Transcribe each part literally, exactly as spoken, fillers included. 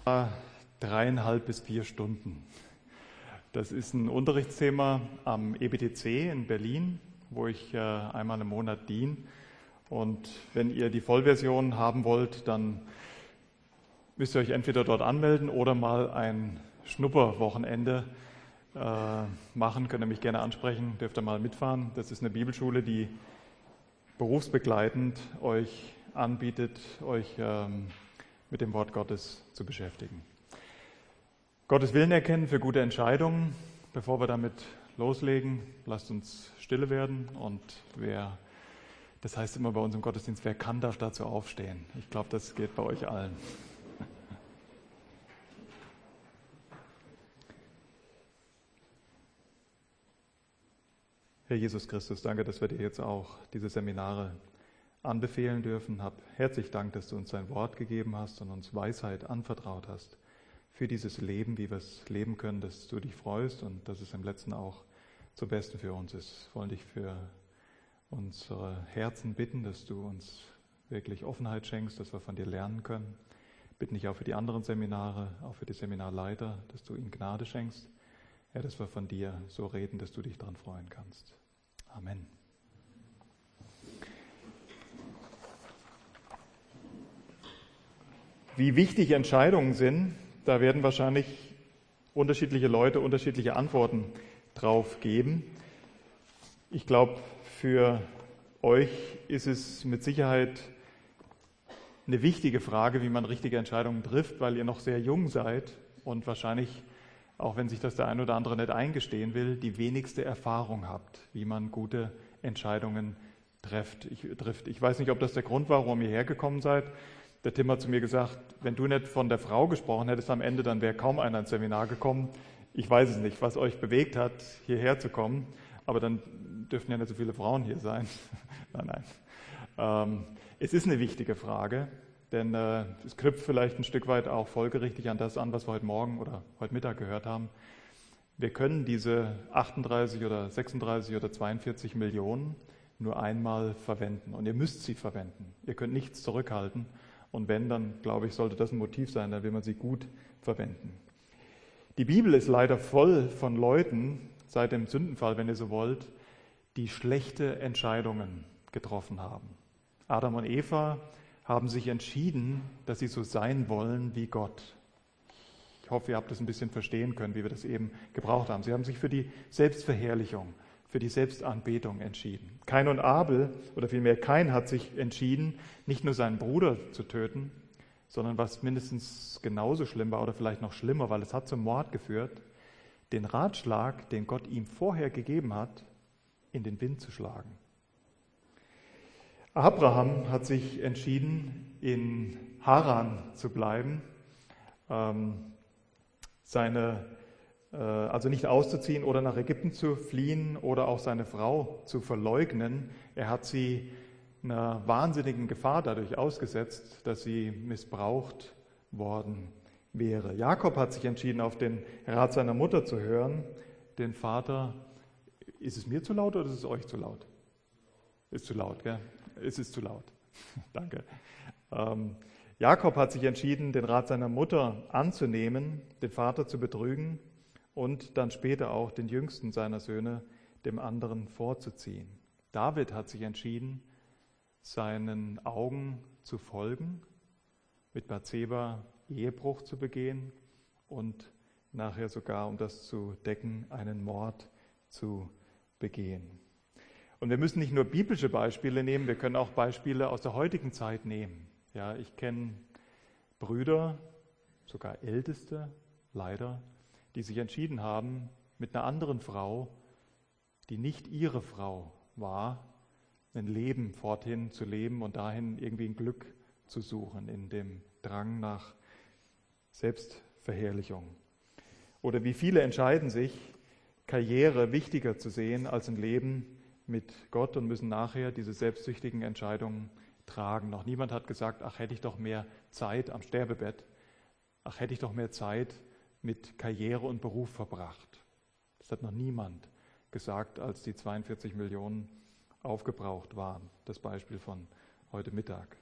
Dreieinhalb bis vier Stunden. Das ist ein Unterrichtsthema am E B T C in Berlin, wo ich äh, einmal im Monat diene. Und wenn ihr die Vollversion haben wollt, dann müsst ihr euch entweder dort anmelden oder mal ein Schnupperwochenende äh, machen. Könnt ihr mich gerne ansprechen, dürft ihr mal mitfahren. Das ist eine Bibelschule, die berufsbegleitend euch anbietet, euch ähm, mit dem Wort Gottes zu beschäftigen. Gottes Willen erkennen für gute Entscheidungen. Bevor wir damit loslegen, lasst uns stille werden. Und wer, das heißt immer bei uns im Gottesdienst, wer kann, darf dazu aufstehen. Ich glaube, das geht bei euch allen. Herr Jesus Christus, danke, dass wir dir jetzt auch diese Seminare anbefehlen dürfen. Hab herzlich Dank, dass du uns dein Wort gegeben hast und uns Weisheit anvertraut hast für dieses Leben, wie wir es leben können, dass du dich freust und dass es im Letzten auch zum Besten für uns ist. Wir wollen dich für unsere Herzen bitten, dass du uns wirklich Offenheit schenkst, dass wir von dir lernen können. Bitten dich auch für die anderen Seminare, auch für die Seminarleiter, dass du ihnen Gnade schenkst. Herr, dass wir von dir so reden, dass du dich daran freuen kannst. Amen. Wie wichtig Entscheidungen sind, da werden wahrscheinlich unterschiedliche Leute unterschiedliche Antworten drauf geben. Ich glaube, für euch ist es mit Sicherheit eine wichtige Frage, wie man richtige Entscheidungen trifft, weil ihr noch sehr jung seid und wahrscheinlich, auch wenn sich das der ein oder andere nicht eingestehen will, die wenigste Erfahrung habt, wie man gute Entscheidungen trifft. Ich, trifft. ich weiß nicht, ob das der Grund war, warum ihr hergekommen seid. Der Tim hat zu mir gesagt, wenn du nicht von der Frau gesprochen hättest am Ende, dann wäre kaum einer ins Seminar gekommen. Ich weiß es nicht, was euch bewegt hat, hierher zu kommen, aber dann dürften ja nicht so viele Frauen hier sein. nein, nein. Ähm, es ist eine wichtige Frage, denn äh, es knüpft vielleicht ein Stück weit auch folgerichtig an das an, was wir heute Morgen oder heute Mittag gehört haben. Wir können diese achtunddreißig oder sechsunddreißig oder zweiundvierzig Millionen nur einmal verwenden und ihr müsst sie verwenden. Ihr könnt nichts zurückhalten. Und wenn, dann glaube ich, sollte das ein Motiv sein, dann will man sie gut verwenden. Die Bibel ist leider voll von Leuten, seit dem Sündenfall, wenn ihr so wollt, die schlechte Entscheidungen getroffen haben. Adam und Eva haben sich entschieden, dass sie so sein wollen wie Gott. Ich hoffe, ihr habt das ein bisschen verstehen können, wie wir das eben gebraucht haben. Sie haben sich für die Selbstverherrlichung, für die Selbstanbetung entschieden. Kain und Abel, oder vielmehr Kain hat sich entschieden, nicht nur seinen Bruder zu töten, sondern was mindestens genauso schlimm war oder vielleicht noch schlimmer, weil es hat zum Mord geführt, den Ratschlag, den Gott ihm vorher gegeben hat, in den Wind zu schlagen. Abraham hat sich entschieden, in Haran zu bleiben, ähm, seine also nicht auszuziehen oder nach Ägypten zu fliehen oder auch seine Frau zu verleugnen. Er hat sie einer wahnsinnigen Gefahr dadurch ausgesetzt, dass sie missbraucht worden wäre. Jakob hat sich entschieden, auf den Rat seiner Mutter zu hören, den Vater. Ist es mir zu laut oder ist es euch zu laut? Ist zu laut, gell? Es ist zu laut. Danke. Ähm, Jakob hat sich entschieden, den Rat seiner Mutter anzunehmen, den Vater zu betrügen und dann später auch den jüngsten seiner Söhne dem anderen vorzuziehen. David hat sich entschieden, seinen Augen zu folgen, mit Bathseba Ehebruch zu begehen und nachher sogar, um das zu decken, einen Mord zu begehen. Und wir müssen nicht nur biblische Beispiele nehmen, wir können auch Beispiele aus der heutigen Zeit nehmen. Ja, ich kenne Brüder, sogar Älteste, leider, die sich entschieden haben, mit einer anderen Frau, die nicht ihre Frau war, ein Leben forthin zu leben und dahin irgendwie ein Glück zu suchen, in dem Drang nach Selbstverherrlichung. Oder wie viele entscheiden sich, Karriere wichtiger zu sehen als ein Leben mit Gott und müssen nachher diese selbstsüchtigen Entscheidungen tragen. Noch niemand hat gesagt, ach, hätte ich doch mehr Zeit am Sterbebett, ach, hätte ich doch mehr Zeit mit Karriere und Beruf verbracht. Das hat noch niemand gesagt, als die zweiundvierzig Millionen aufgebraucht waren. Das Beispiel von heute Mittag.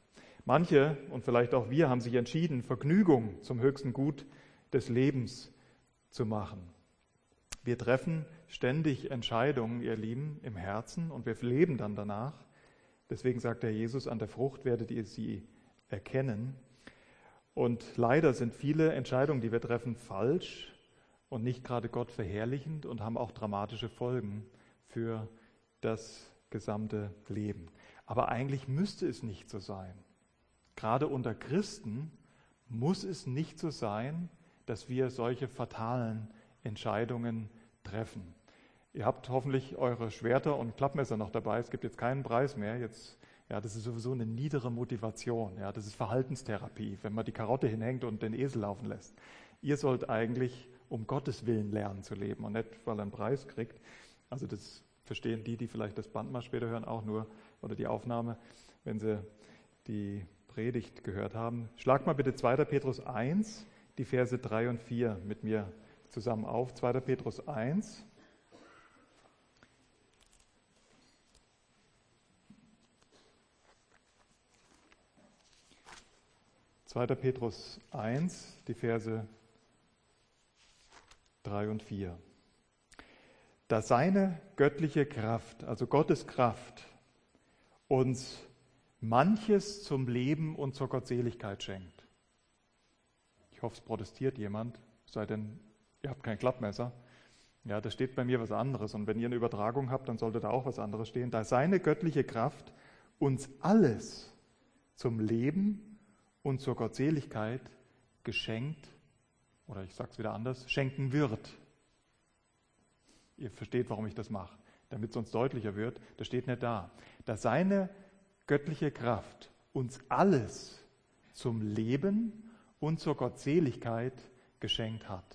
Manche und vielleicht auch wir haben sich entschieden, Vergnügung zum höchsten Gut des Lebens zu machen. Wir treffen ständig Entscheidungen, ihr Lieben, im Herzen und wir leben dann danach. Deswegen sagt der Jesus, an der Frucht werdet ihr sie erkennen. Und leider sind viele Entscheidungen, die wir treffen, falsch und nicht gerade Gott verherrlichend und haben auch dramatische Folgen für das gesamte Leben. Aber eigentlich müsste es nicht so sein. Gerade unter Christen muss es nicht so sein, dass wir solche fatalen Entscheidungen treffen. Ihr habt hoffentlich eure Schwerter und Klappmesser noch dabei. Es gibt jetzt keinen Preis mehr. Jetzt, ja, das ist sowieso eine niedere Motivation. Ja, das ist Verhaltenstherapie, wenn man die Karotte hinhängt und den Esel laufen lässt. Ihr sollt eigentlich um Gottes Willen lernen zu leben und nicht, weil ihr einen Preis kriegt. Also das verstehen die, die vielleicht das Band mal später hören, auch nur, oder die Aufnahme, wenn sie die Predigt gehört haben. Schlag mal bitte zweiter Petrus eins, die Verse drei und vier mit mir zusammen auf. zweiter Petrus eins. zweiter Petrus eins, die Verse drei und vier. Da seine göttliche Kraft, also Gottes Kraft, uns manches zum Leben und zur Gottseligkeit schenkt. Ich hoffe, es protestiert jemand, sei denn, ihr habt kein Klappmesser. Ja, da steht bei mir was anderes. Und wenn ihr eine Übertragung habt, dann sollte da auch was anderes stehen. Da seine göttliche Kraft uns alles zum Leben und zur Gottseligkeit geschenkt, oder ich sage es wieder anders, schenken wird. Ihr versteht, warum ich das mache, damit es uns deutlicher wird. Das steht nicht da. Da seine göttliche Kraft uns alles zum Leben und zur Gottseligkeit geschenkt hat.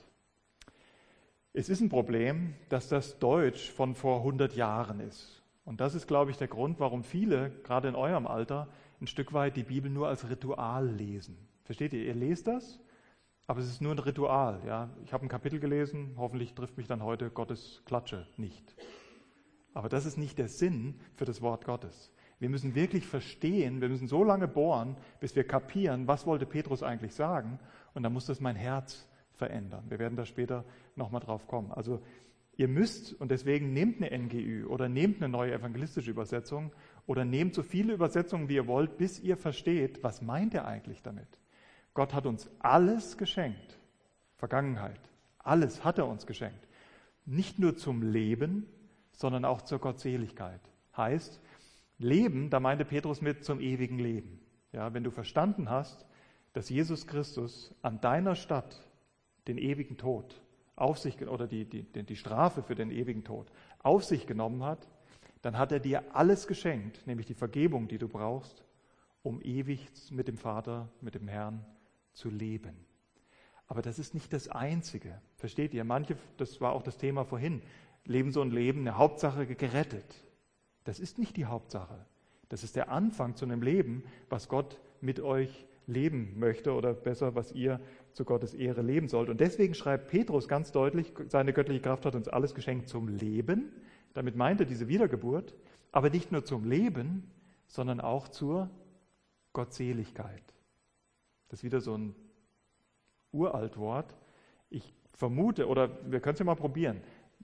Es ist ein Problem, dass das Deutsch von vor hundert Jahren ist. Und das ist, glaube ich, der Grund, warum viele, gerade in eurem Alter, ein Stück weit die Bibel nur als Ritual lesen. Versteht ihr? Ihr lest das, aber es ist nur ein Ritual. Ja? Ich habe ein Kapitel gelesen, hoffentlich trifft mich dann heute Gottes Klatsche nicht. Aber das ist nicht der Sinn für das Wort Gottes. Wir müssen wirklich verstehen, wir müssen so lange bohren, bis wir kapieren, was wollte Petrus eigentlich sagen, und dann muss das mein Herz verändern. Wir werden da später nochmal drauf kommen. Also ihr müsst, und deswegen nehmt eine N G Ü oder nehmt eine neue evangelistische Übersetzung oder nehmt so viele Übersetzungen, wie ihr wollt, bis ihr versteht, was meint er eigentlich damit. Gott hat uns alles geschenkt, Vergangenheit, alles hat er uns geschenkt. Nicht nur zum Leben, sondern auch zur Gottseligkeit. Heißt, Leben, da meinte Petrus mit zum ewigen Leben. Ja, wenn du verstanden hast, dass Jesus Christus an deiner Stadt den ewigen Tod auf sich, oder die, die, die Strafe für den ewigen Tod auf sich genommen hat, dann hat er dir alles geschenkt, nämlich die Vergebung, die du brauchst, um ewig mit dem Vater, mit dem Herrn zu leben. Aber das ist nicht das Einzige. Versteht ihr? Manche, das war auch das Thema vorhin, leben so ein Leben, eine Hauptsache gerettet. Das ist nicht die Hauptsache. Das ist der Anfang zu einem Leben, was Gott mit euch leben möchte oder besser, was ihr zu Gottes Ehre leben sollt. Und deswegen schreibt Petrus ganz deutlich, seine göttliche Kraft hat uns alles geschenkt zum Leben. Damit meint er diese Wiedergeburt, aber nicht nur zum Leben, sondern auch zur Gottseligkeit. Das ist wieder so ein Uraltwort. Ich vermute, oder wir können es ja mal probieren.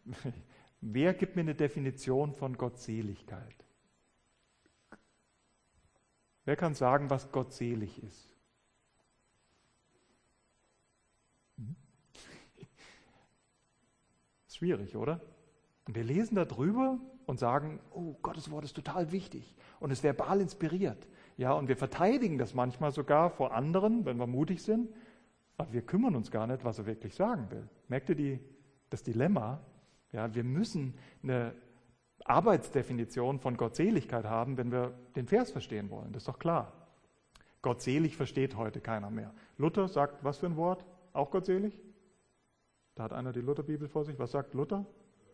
Wer gibt mir eine Definition von Gottseligkeit? Wer kann sagen, was gottselig ist? Ist schwierig, oder? Und wir lesen da drüber und sagen, oh, Gottes Wort ist total wichtig und es verbal inspiriert. Ja, und wir verteidigen das manchmal sogar vor anderen, wenn wir mutig sind, aber wir kümmern uns gar nicht, was er wirklich sagen will. Merkt ihr die, das Dilemma? Ja, wir müssen eine Arbeitsdefinition von Gottseligkeit haben, wenn wir den Vers verstehen wollen. Das ist doch klar. Gottselig versteht heute keiner mehr. Luther sagt, was für ein Wort? Auch gottselig? Da hat einer die Lutherbibel vor sich. Was sagt Luther?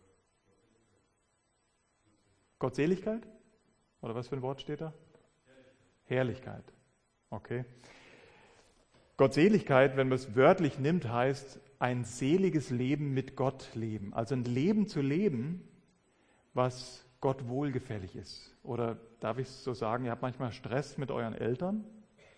Gottseligkeit? Oder was für ein Wort steht da? Herrlichkeit. Herrlichkeit. Okay. Gottseligkeit, wenn man es wörtlich nimmt, heißt ein seliges Leben mit Gott leben. Also ein Leben zu leben, was Gott wohlgefällig ist. Oder darf ich es so sagen, ihr habt manchmal Stress mit euren Eltern?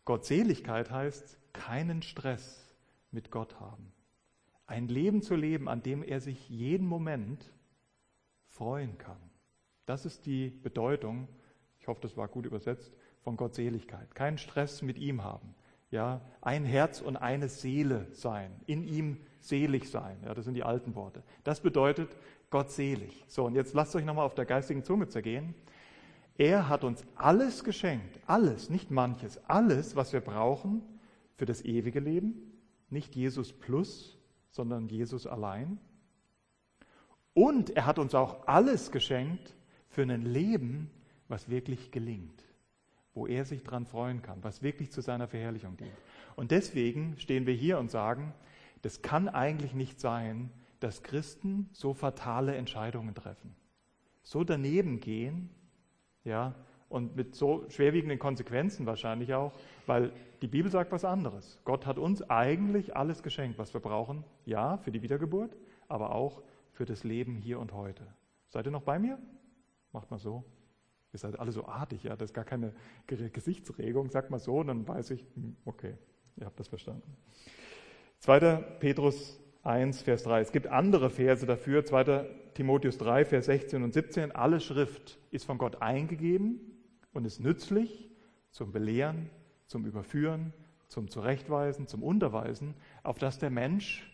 Gottseligkeit heißt, keinen Stress mit Gott haben. Ein Leben zu leben, an dem er sich jeden Moment freuen kann. Das ist die Bedeutung, ich hoffe, das war gut übersetzt, von Gottseligkeit. Keinen Stress mit ihm haben. Ja, ein Herz und eine Seele sein, in ihm selig sein. Ja, das sind die alten Worte. Das bedeutet gottselig. So, und jetzt lasst euch nochmal auf der geistigen Zunge zergehen. Er hat uns alles geschenkt, alles, nicht manches, alles, was wir brauchen für das ewige Leben. Nicht Jesus plus, sondern Jesus allein. Und er hat uns auch alles geschenkt für ein Leben, was wirklich gelingt, wo er sich dran freuen kann, was wirklich zu seiner Verherrlichung dient. Und deswegen stehen wir hier und sagen, das kann eigentlich nicht sein, dass Christen so fatale Entscheidungen treffen, so daneben gehen, ja, und mit so schwerwiegenden Konsequenzen wahrscheinlich auch, weil die Bibel sagt was anderes. Gott hat uns eigentlich alles geschenkt, was wir brauchen, ja, für die Wiedergeburt, aber auch für das Leben hier und heute. Seid ihr noch bei mir? Macht mal so. Ihr seid alle so artig, ja, das ist gar keine Gesichtsregung. Sagt mal so, dann weiß ich, okay, ihr habt das verstanden. zweiter Petrus eins, Vers drei. Es gibt andere Verse dafür. zweiter Timotheus drei, Vers sechzehn und siebzehn. Alle Schrift ist von Gott eingegeben und ist nützlich zum Belehren, zum Überführen, zum Zurechtweisen, zum Unterweisen, auf dass der Mensch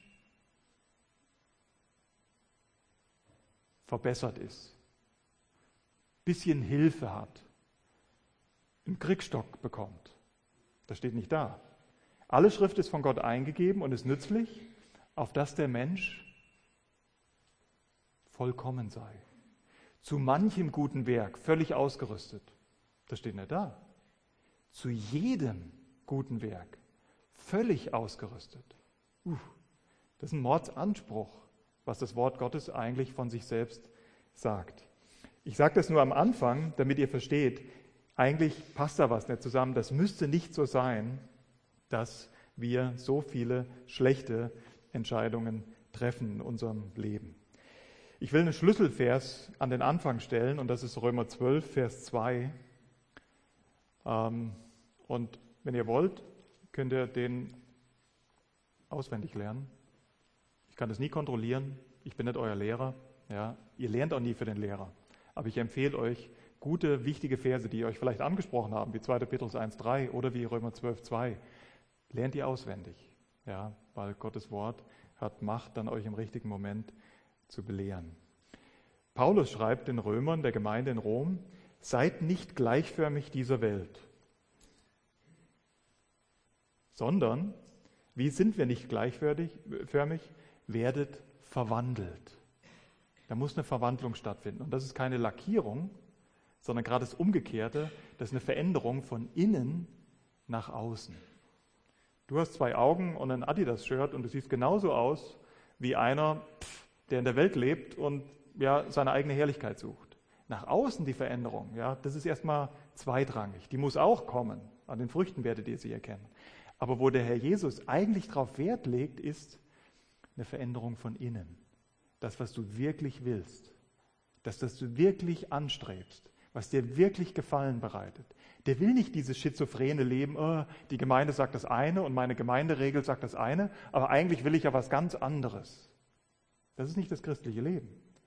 verbessert ist, bisschen Hilfe hat, einen Kriegsstock bekommt. Das steht nicht da. Alle Schrift ist von Gott eingegeben und ist nützlich, auf dass der Mensch vollkommen sei. Zu manchem guten Werk völlig ausgerüstet. Das steht nicht da. Zu jedem guten Werk völlig ausgerüstet. Uh, das ist ein Mordsanspruch, was das Wort Gottes eigentlich von sich selbst sagt. Ich sage das nur am Anfang, damit ihr versteht, eigentlich passt da was nicht zusammen. Das müsste nicht so sein, dass wir so viele schlechte Entscheidungen treffen in unserem Leben. Ich will einen Schlüsselvers an den Anfang stellen und das ist Römer zwölf, Vers zwei. Und wenn ihr wollt, könnt ihr den auswendig lernen. Ich kann das nie kontrollieren, ich bin nicht euer Lehrer. Ja, ihr lernt auch nie für den Lehrer. Aber ich empfehle euch gute, wichtige Verse, die euch vielleicht angesprochen haben, wie zweiter Petrus eins, drei oder wie Römer zwölf, zwei. Lernt ihr auswendig, ja, weil Gottes Wort hat Macht, dann euch im richtigen Moment zu belehren. Paulus schreibt den Römern, der Gemeinde in Rom, seid nicht gleichförmig dieser Welt, sondern, wie sind wir nicht gleichförmig? Werdet verwandelt. Da muss eine Verwandlung stattfinden. Und das ist keine Lackierung, sondern gerade das Umgekehrte, das ist eine Veränderung von innen nach außen. Du hast zwei Augen und ein Adidas-Shirt und du siehst genauso aus wie einer, der in der Welt lebt und ja, seine eigene Herrlichkeit sucht. Nach außen die Veränderung, ja, das ist erstmal zweitrangig. Die muss auch kommen. An den Früchten werdet ihr sie erkennen. Aber wo der Herr Jesus eigentlich darauf Wert legt, ist eine Veränderung von innen. Das, was du wirklich willst. Das, was du wirklich anstrebst. Was dir wirklich Gefallen bereitet. Der will nicht dieses schizophrene Leben, oh, die Gemeinde sagt das eine und meine Gemeinderegel sagt das eine, aber eigentlich will ich ja was ganz anderes. Das ist nicht das christliche Leben.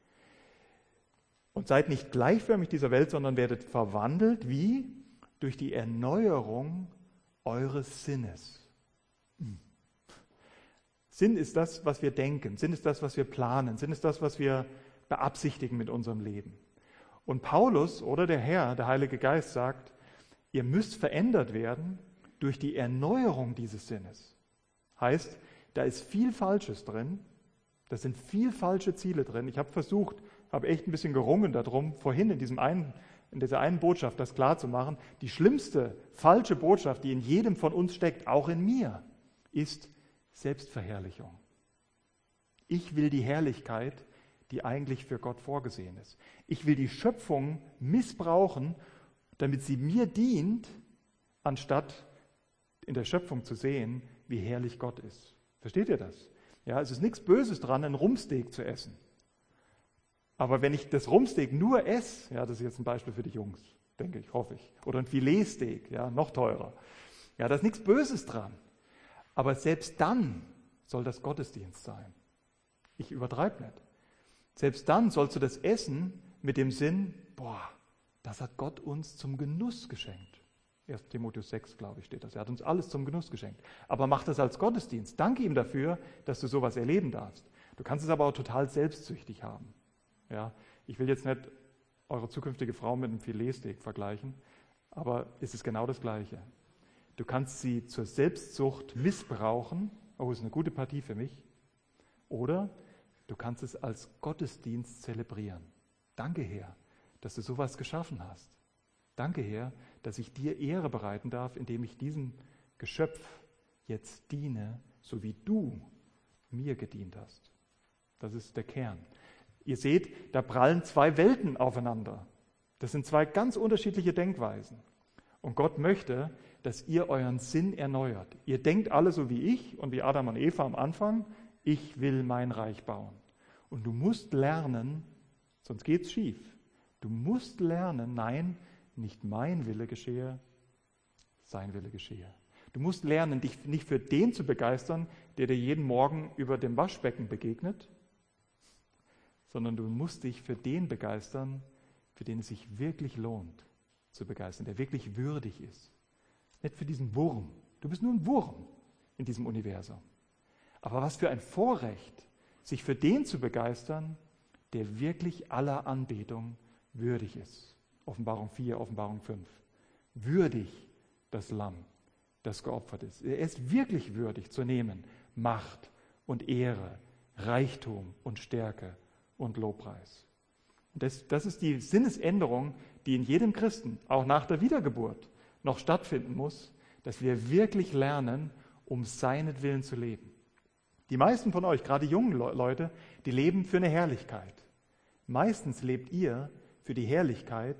Und seid nicht gleichförmig dieser Welt, sondern werdet verwandelt, wie? Durch die Erneuerung eures Sinnes. Hm. Sinn ist das, was wir denken. Sinn ist das, was wir planen. Sinn ist das, was wir beabsichtigen mit unserem Leben. Und Paulus oder der Herr, der Heilige Geist sagt, ihr müsst verändert werden durch die Erneuerung dieses Sinnes. Heißt, da ist viel Falsches drin, da sind viel falsche Ziele drin. Ich habe versucht, habe echt ein bisschen gerungen darum, vorhin in, diesem einen, in dieser einen Botschaft das klarzumachen. Die schlimmste falsche Botschaft, die in jedem von uns steckt, auch in mir, ist Selbstverherrlichung. Ich will die Herrlichkeit, die eigentlich für Gott vorgesehen ist. Ich will die Schöpfung missbrauchen, damit sie mir dient, anstatt in der Schöpfung zu sehen, wie herrlich Gott ist. Versteht ihr das? Ja, es ist nichts Böses dran, einen Rumpsteak zu essen. Aber wenn ich das Rumpsteak nur esse, ja, das ist jetzt ein Beispiel für die Jungs, denke ich, hoffe ich, oder ein Filetsteak, ja, noch teurer, Ja, da ist nichts Böses dran. Aber selbst dann soll das Gottesdienst sein. Ich übertreibe nicht. Selbst dann sollst du das essen mit dem Sinn, boah, das hat Gott uns zum Genuss geschenkt. erster Timotheus sechs, glaube ich, steht das. Er hat uns alles zum Genuss geschenkt. Aber mach das als Gottesdienst. Danke ihm dafür, dass du sowas erleben darfst. Du kannst es aber auch total selbstsüchtig haben. Ja, ich will jetzt nicht eure zukünftige Frau mit einem Filetsteak vergleichen, aber es ist genau das Gleiche. Du kannst sie zur Selbstsucht missbrauchen, oh, ist eine gute Partie für mich, oder du kannst es als Gottesdienst zelebrieren. Danke, Herr, dass du sowas geschaffen hast. Danke, Herr, dass ich dir Ehre bereiten darf, indem ich diesem Geschöpf jetzt diene, so wie du mir gedient hast. Das ist der Kern. Ihr seht, da prallen zwei Welten aufeinander. Das sind zwei ganz unterschiedliche Denkweisen. Und Gott möchte, dass ihr euren Sinn erneuert. Ihr denkt alle so wie ich und wie Adam und Eva am Anfang, ich will mein Reich bauen. Und du musst lernen, sonst geht's schief. Du musst lernen, nein, nicht mein Wille geschehe, sein Wille geschehe. Du musst lernen, dich nicht für den zu begeistern, der dir jeden Morgen über dem Waschbecken begegnet, sondern du musst dich für den begeistern, für den es sich wirklich lohnt zu begeistern, der wirklich würdig ist. Nicht für diesen Wurm. Du bist nur ein Wurm in diesem Universum. Aber was für ein Vorrecht, sich für den zu begeistern, der wirklich aller Anbetung würdig ist. Offenbarung vier, Offenbarung fünf. Würdig das Lamm, das geopfert ist. Er ist wirklich würdig zu nehmen. Macht und Ehre, Reichtum und Stärke und Lobpreis. Und das, das ist die Sinnesänderung, die in jedem Christen, auch nach der Wiedergeburt, noch stattfinden muss, dass wir wirklich lernen, um seinetwillen zu leben. Die meisten von euch, gerade jungen Leute, die leben für eine Herrlichkeit. Meistens lebt ihr für die Herrlichkeit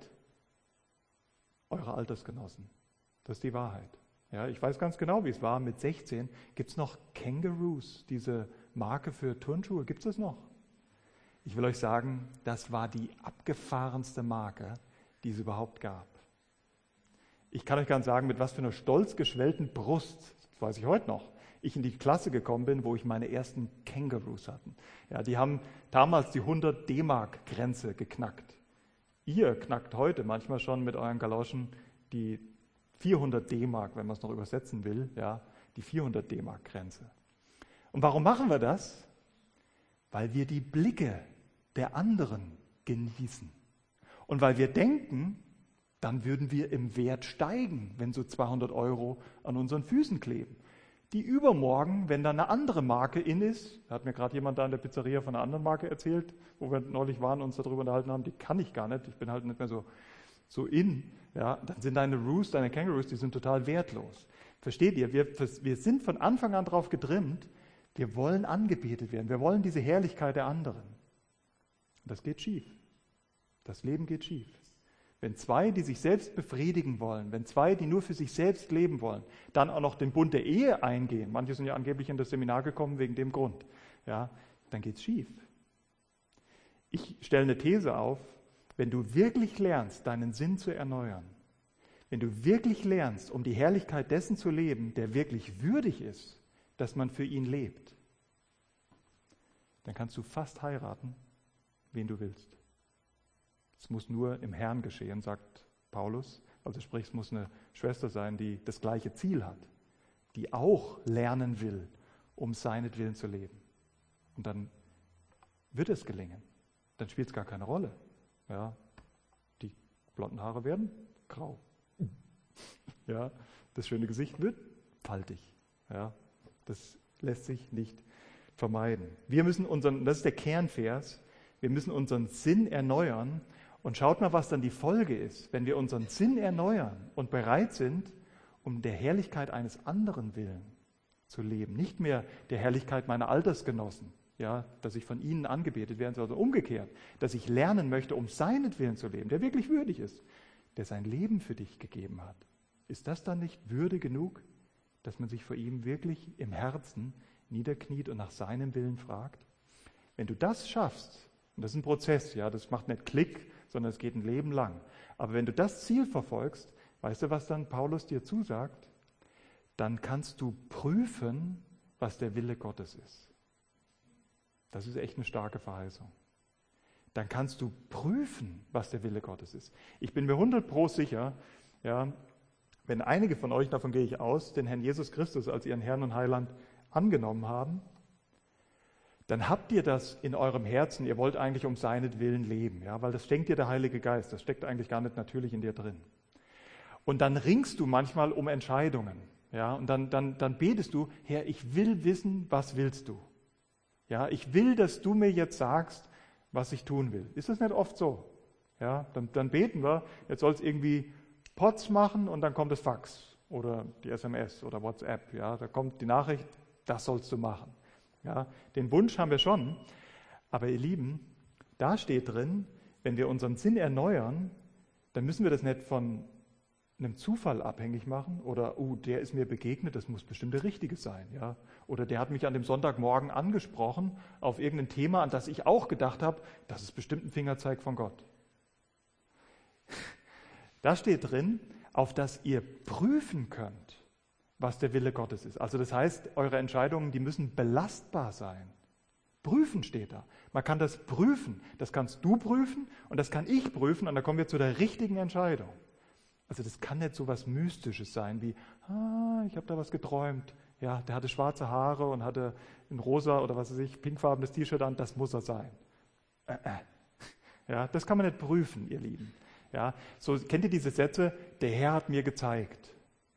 eurer Altersgenossen. Das ist die Wahrheit. Ja, ich weiß ganz genau, wie es war. Mit sechzehn gibt es noch Kangaroos, diese Marke für Turnschuhe. Gibt es das noch? Ich will euch sagen, das war die abgefahrenste Marke, die es überhaupt gab. Ich kann euch gar nicht sagen, mit was für einer stolz geschwellten Brust, das weiß ich heute noch, ich in die Klasse gekommen bin, wo ich meine ersten Kangaroos hatte. Ja, die haben damals die hundert D-Mark-Grenze geknackt. Ihr knackt heute manchmal schon mit euren Galoschen die vierhundert D-Mark, wenn man es noch übersetzen will, ja, die vierhundert D-Mark-Grenze. Und warum machen wir das? Weil wir die Blicke der anderen genießen. Und weil wir denken, dann würden wir im Wert steigen, wenn so zweihundert Euro an unseren Füßen kleben. Die übermorgen, wenn da eine andere Marke in ist, da hat mir gerade jemand da in der Pizzeria von einer anderen Marke erzählt, wo wir neulich waren und uns darüber unterhalten haben, die kann ich gar nicht, ich bin halt nicht mehr so, so in, ja, dann sind deine Roos, deine Kangaroos, die sind total wertlos. Versteht ihr, wir, wir sind von Anfang an darauf getrimmt, wir wollen angebetet werden, wir wollen diese Herrlichkeit der anderen. Und das geht schief. Das Leben geht schief. Wenn zwei, die sich selbst befriedigen wollen, wenn zwei, die nur für sich selbst leben wollen, dann auch noch den Bund der Ehe eingehen, manche sind ja angeblich in das Seminar gekommen wegen dem Grund, ja, dann geht's schief. Ich stelle eine These auf, wenn du wirklich lernst, deinen Sinn zu erneuern, wenn du wirklich lernst, um die Herrlichkeit dessen zu leben, der wirklich würdig ist, dass man für ihn lebt, dann kannst du fast heiraten, wen du willst. Es muss nur im Herrn geschehen, sagt Paulus. Also sprich, es muss eine Schwester sein, die das gleiche Ziel hat, die auch lernen will, um seinetwillen zu leben. Und dann wird es gelingen. Dann spielt es gar keine Rolle. Ja, die blonden Haare werden grau. Ja, das schöne Gesicht wird faltig. Ja, das lässt sich nicht vermeiden. Wir müssen unseren, das ist der Kernvers, wir müssen unseren Sinn erneuern. Und schaut mal, was dann die Folge ist, wenn wir unseren Sinn erneuern und bereit sind, um der Herrlichkeit eines anderen willen zu leben. Nicht mehr der Herrlichkeit meiner Altersgenossen, ja, dass ich von ihnen angebetet werde, sondern umgekehrt, dass ich lernen möchte, um seinetwillen zu leben, der wirklich würdig ist, der sein Leben für dich gegeben hat. Ist das dann nicht Würde genug, dass man sich vor ihm wirklich im Herzen niederkniet und nach seinem Willen fragt? Wenn du das schaffst, und das ist ein Prozess, ja, das macht nicht Klick, sondern es geht ein Leben lang. Aber wenn du das Ziel verfolgst, weißt du, was dann Paulus dir zusagt? dann kannst du prüfen, was der Wille Gottes ist. Das ist echt eine starke Verheißung. Dann kannst du prüfen, was der Wille Gottes ist. Ich bin mir hundert Pro sicher, ja, wenn einige von euch, davon gehe ich aus, den Herrn Jesus Christus als ihren Herrn und Heiland angenommen haben, dann habt ihr das in eurem Herzen, ihr wollt eigentlich um seinetwillen leben, ja, weil das schenkt dir der Heilige Geist, das steckt eigentlich gar nicht natürlich in dir drin. Und dann ringst du manchmal um Entscheidungen, ja, und dann, dann, dann betest du, Herr, ich will wissen, was willst du? Ja, ich will, dass du mir jetzt sagst, was ich tun will. Ist das nicht oft so? Ja, dann, dann beten wir, jetzt soll es irgendwie Pots machen und dann kommt das Fax oder die S M S oder WhatsApp, ja, da kommt die Nachricht, das sollst du machen. Ja, den Wunsch haben wir schon, aber ihr Lieben, da steht drin, wenn wir unseren Sinn erneuern, dann müssen wir das nicht von einem Zufall abhängig machen oder, oh, der ist mir begegnet, das muss bestimmt der Richtige sein. Ja? Oder der hat mich an dem Sonntagmorgen angesprochen auf irgendein Thema, an das ich auch gedacht habe, das ist bestimmt ein Fingerzeig von Gott. Da steht drin, auf das ihr prüfen könnt, was der Wille Gottes ist. Also das heißt, eure Entscheidungen, die müssen belastbar sein. Prüfen steht da. Man kann das prüfen. Das kannst du prüfen und das kann ich prüfen und dann kommen wir zu der richtigen Entscheidung. Also das kann nicht so was Mystisches sein wie, ah, ich habe da was geträumt. Ja, der hatte schwarze Haare und hatte ein rosa oder was weiß ich, pinkfarbenes T-Shirt an, das muss er sein. Äh, äh. Ja, das kann man nicht prüfen, ihr Lieben. Ja, so kennt ihr diese Sätze, der Herr hat mir gezeigt.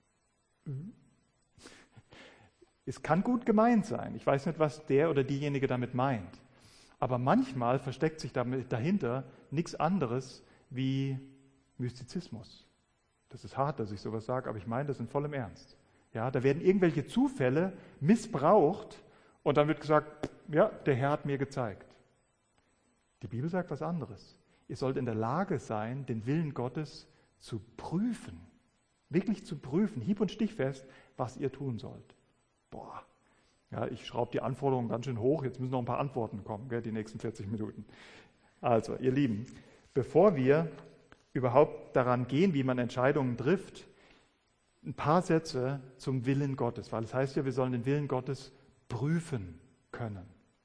Es kann gut gemeint sein. Ich weiß nicht, was der oder diejenige damit meint. Aber manchmal versteckt sich damit dahinter nichts anderes wie Mystizismus. Das ist hart, dass ich sowas sage, aber ich meine das in vollem Ernst. Ja, da werden irgendwelche Zufälle missbraucht und dann wird gesagt, ja, der Herr hat mir gezeigt. Die Bibel sagt was anderes. Ihr sollt in der Lage sein, den Willen Gottes zu prüfen. Wirklich zu prüfen, hieb- und stichfest, was ihr tun sollt. Boah, ja, ich schraube die Anforderungen ganz schön hoch. Jetzt müssen noch ein paar Antworten kommen, gell, die nächsten vierzig Minuten. Also, ihr Lieben, bevor wir überhaupt daran gehen, wie man Entscheidungen trifft, ein paar Sätze zum Willen Gottes, weil es heißt ja, wir sollen den Willen Gottes prüfen können.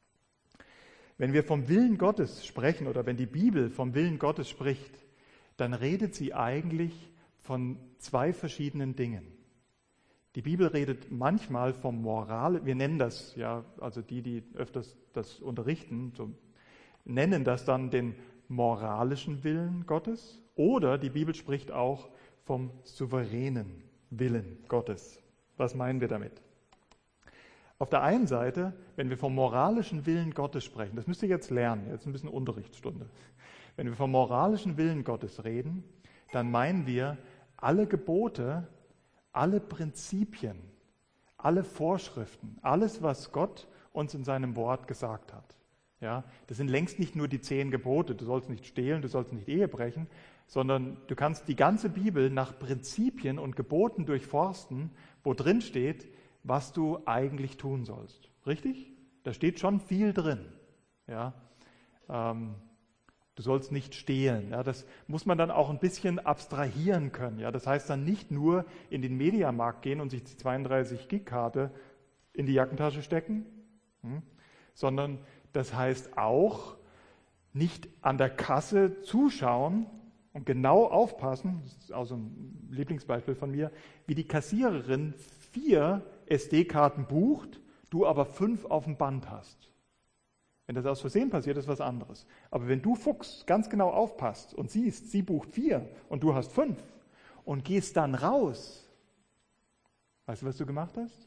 Wenn wir vom Willen Gottes sprechen oder wenn die Bibel vom Willen Gottes spricht, dann redet sie eigentlich von zwei verschiedenen Dingen. Die Bibel redet manchmal vom Moral, wir nennen das, ja, also die, die öfters das unterrichten, so, nennen das dann den moralischen Willen Gottes, oder die Bibel spricht auch vom souveränen Willen Gottes. Was meinen wir damit? Auf der einen Seite, wenn wir vom moralischen Willen Gottes sprechen, das müsst ihr jetzt lernen, jetzt ein bisschen Unterrichtsstunde. Wenn wir vom moralischen Willen Gottes reden, dann meinen wir alle Gebote, alle Prinzipien, alle Vorschriften, alles, was Gott uns in seinem Wort gesagt hat. Ja, das sind längst nicht nur die zehn Gebote, du sollst nicht stehlen, du sollst nicht Ehe brechen, sondern du kannst die ganze Bibel nach Prinzipien und Geboten durchforsten, wo drin steht, was du eigentlich tun sollst. Richtig? Da steht schon viel drin. Ja, ähm, du sollst nicht stehlen. Ja, das muss man dann auch ein bisschen abstrahieren können. Ja, das heißt dann nicht nur in den Mediamarkt gehen und sich die zweiunddreißig Gig Karte in die Jackentasche stecken, hm, sondern das heißt auch nicht an der Kasse zuschauen und genau aufpassen, das ist auch so ein Lieblingsbeispiel von mir, wie die Kassiererin vier S D-Karten bucht, du aber fünf auf dem Band hast. Wenn das aus Versehen passiert, ist was anderes. Aber wenn du Fuchs ganz genau aufpasst und siehst, sie bucht vier und du hast fünf und gehst dann raus, weißt du, was du gemacht hast?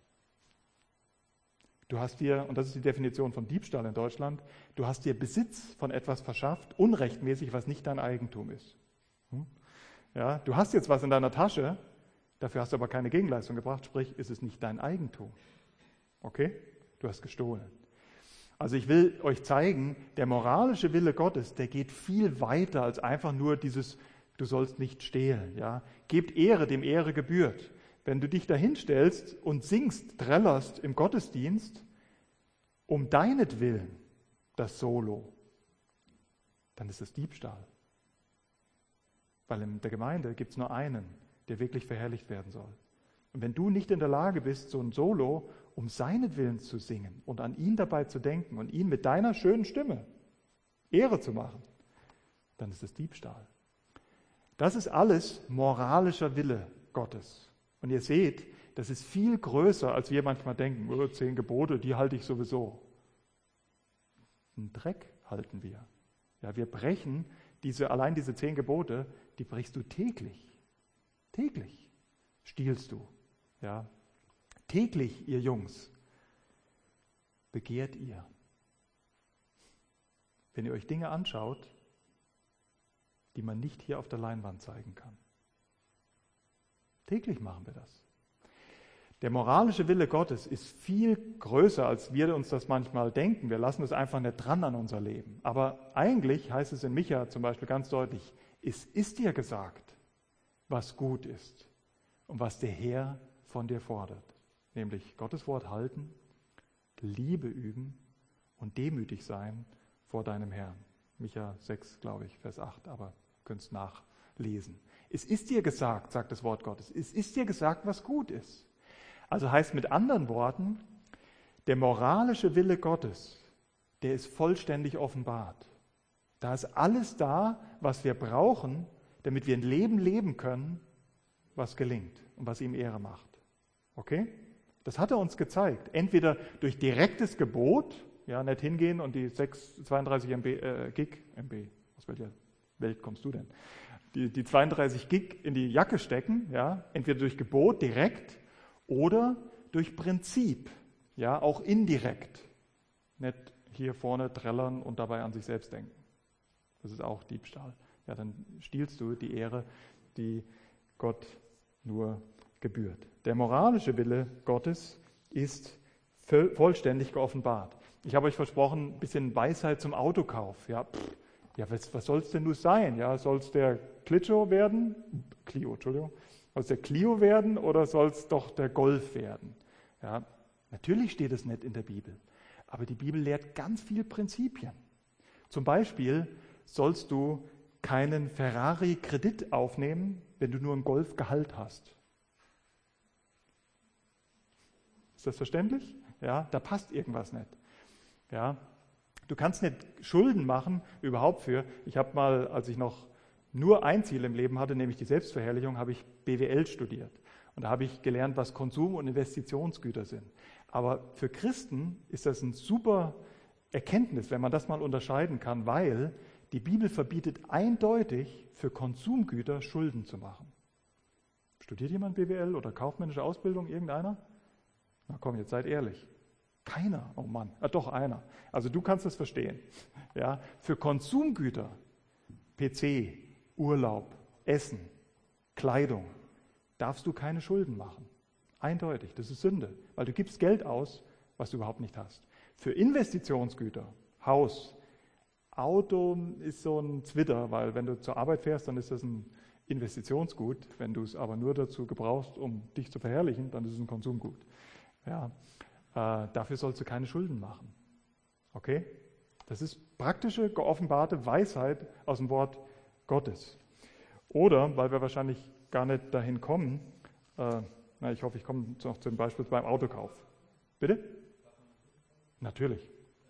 Du hast dir, und das ist die Definition von Diebstahl in Deutschland, du hast dir Besitz von etwas verschafft, unrechtmäßig, was nicht dein Eigentum ist. Ja, du hast jetzt was in deiner Tasche, dafür hast du aber keine Gegenleistung gebracht, sprich, ist es nicht dein Eigentum. Okay? Du hast gestohlen. Also ich will euch zeigen, der moralische Wille Gottes, der geht viel weiter als einfach nur dieses, du sollst nicht stehlen. Ja? Gebt Ehre, dem Ehre gebührt. Wenn du dich dahin stellst und singst, trällerst im Gottesdienst, um deinetwillen das Solo, dann ist es Diebstahl. Weil in der Gemeinde gibt es nur einen, der wirklich verherrlicht werden soll. Und wenn du nicht in der Lage bist, so ein Solo um seinetwillen zu singen und an ihn dabei zu denken und ihn mit deiner schönen Stimme Ehre zu machen, dann ist es Diebstahl. Das ist alles moralischer Wille Gottes. Und ihr seht, das ist viel größer, als wir manchmal denken, oh, zehn Gebote, die halte ich sowieso. Einen Dreck halten wir. Ja, wir brechen diese, allein diese zehn Gebote, die brichst du täglich. Täglich stiehlst du. Ja. Täglich, ihr Jungs, begehrt ihr. Wenn ihr euch Dinge anschaut, die man nicht hier auf der Leinwand zeigen kann. Täglich machen wir das. Der moralische Wille Gottes ist viel größer, als wir uns das manchmal denken. Wir lassen es einfach nicht dran an unser Leben. Aber eigentlich heißt es in Micha zum Beispiel ganz deutlich, es ist dir gesagt, was gut ist und was der Herr von dir fordert. Nämlich Gottes Wort halten, Liebe üben und demütig sein vor deinem Herrn. Micha sechs, glaube ich, Vers acht, aber ihr könnt es nachlesen. Es ist dir gesagt, sagt das Wort Gottes, es ist dir gesagt, was gut ist. Also heißt mit anderen Worten, der moralische Wille Gottes, der ist vollständig offenbart. Da ist alles da, was wir brauchen, damit wir ein Leben leben können, was gelingt und was ihm Ehre macht. Okay? Das hat er uns gezeigt. Entweder durch direktes Gebot, ja, nicht hingehen und die sechs, zweiunddreißig M B, äh, Gig, M B, aus welcher Welt kommst du denn? Die, die zweiunddreißig Gig in die Jacke stecken, ja, entweder durch Gebot direkt oder durch Prinzip, ja, auch indirekt. Nicht hier vorne trällern und dabei an sich selbst denken. Das ist auch Diebstahl. Ja, dann stiehlst du die Ehre, die Gott nur gebührt. Der moralische Wille Gottes ist vollständig geoffenbart. Ich habe euch versprochen, ein bisschen Weisheit zum Autokauf. Ja, pff, ja was, was soll es denn nur sein? Ja, soll es der Clio werden? Clio, Entschuldigung. Soll es der Clio werden oder soll es doch der Golf werden? Ja, natürlich steht es nicht in der Bibel, aber die Bibel lehrt ganz viele Prinzipien. Zum Beispiel sollst du keinen Ferrari-Kredit aufnehmen, wenn du nur einen Golf-Gehalt hast. Ist das verständlich? Ja, da passt irgendwas nicht. Ja, du kannst nicht Schulden machen, überhaupt für. Ich habe mal, als ich noch nur ein Ziel im Leben hatte, nämlich die Selbstverherrlichung, habe ich B W L studiert. Und da habe ich gelernt, was Konsum- und Investitionsgüter sind. Aber für Christen ist das ein super Erkenntnis, wenn man das mal unterscheiden kann, weil die Bibel verbietet eindeutig, für Konsumgüter Schulden zu machen. Studiert jemand B W L oder kaufmännische Ausbildung, irgendeiner? Na komm, jetzt seid ehrlich. Keiner, oh Mann, ah, doch einer. Also du kannst es verstehen. Ja, für Konsumgüter, P C, Urlaub, Essen, Kleidung, darfst du keine Schulden machen. Eindeutig, das ist Sünde, weil du gibst Geld aus, was du überhaupt nicht hast. Für Investitionsgüter, Haus, Auto ist so ein Zwitter, weil wenn du zur Arbeit fährst, dann ist das ein Investitionsgut. Wenn du es aber nur dazu gebrauchst, um dich zu verherrlichen, dann ist es ein Konsumgut. Ja, äh, dafür sollst du keine Schulden machen. Okay? Das ist praktische, geoffenbarte Weisheit aus dem Wort Gottes. Oder, weil wir wahrscheinlich gar nicht dahin kommen, äh, na, ich hoffe, ich komme noch zum Beispiel beim Autokauf. Bitte? Natürlich.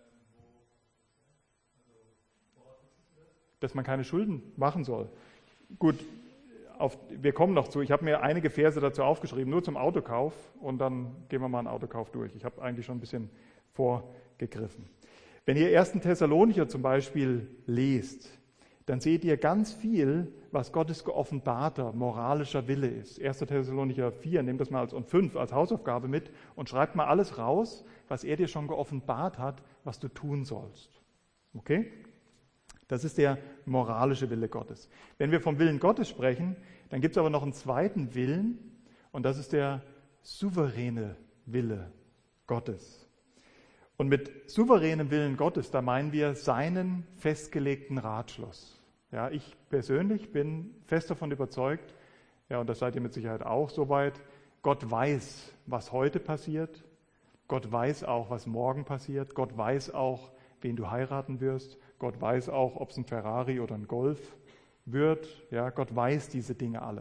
Dass man keine Schulden machen soll. Gut, auf, wir kommen noch zu. Ich habe mir einige Verse dazu aufgeschrieben, nur zum Autokauf, und dann gehen wir mal einen Autokauf durch. Ich habe eigentlich schon ein bisschen vorgegriffen. Wenn ihr ersten Thessalonicher zum Beispiel lest, dann seht ihr ganz viel, was Gottes geoffenbarter moralischer Wille ist. erster Thessalonicher vier, nehmt das mal als und fünf als Hausaufgabe mit und schreibt mal alles raus, was er dir schon geoffenbart hat, was du tun sollst. Okay? Das ist der moralische Wille Gottes. Wenn wir vom Willen Gottes sprechen, dann gibt es aber noch einen zweiten Willen, und das ist der souveräne Wille Gottes. Und mit souveränem Willen Gottes, da meinen wir seinen festgelegten Ratschluss. Ja, ich persönlich bin fest davon überzeugt, ja, und das seid ihr mit Sicherheit auch soweit, Gott weiß, was heute passiert. Gott weiß auch, was morgen passiert. Gott weiß auch, wen du heiraten wirst. Gott weiß auch, ob es ein Ferrari oder ein Golf wird. Ja, Gott weiß diese Dinge alle.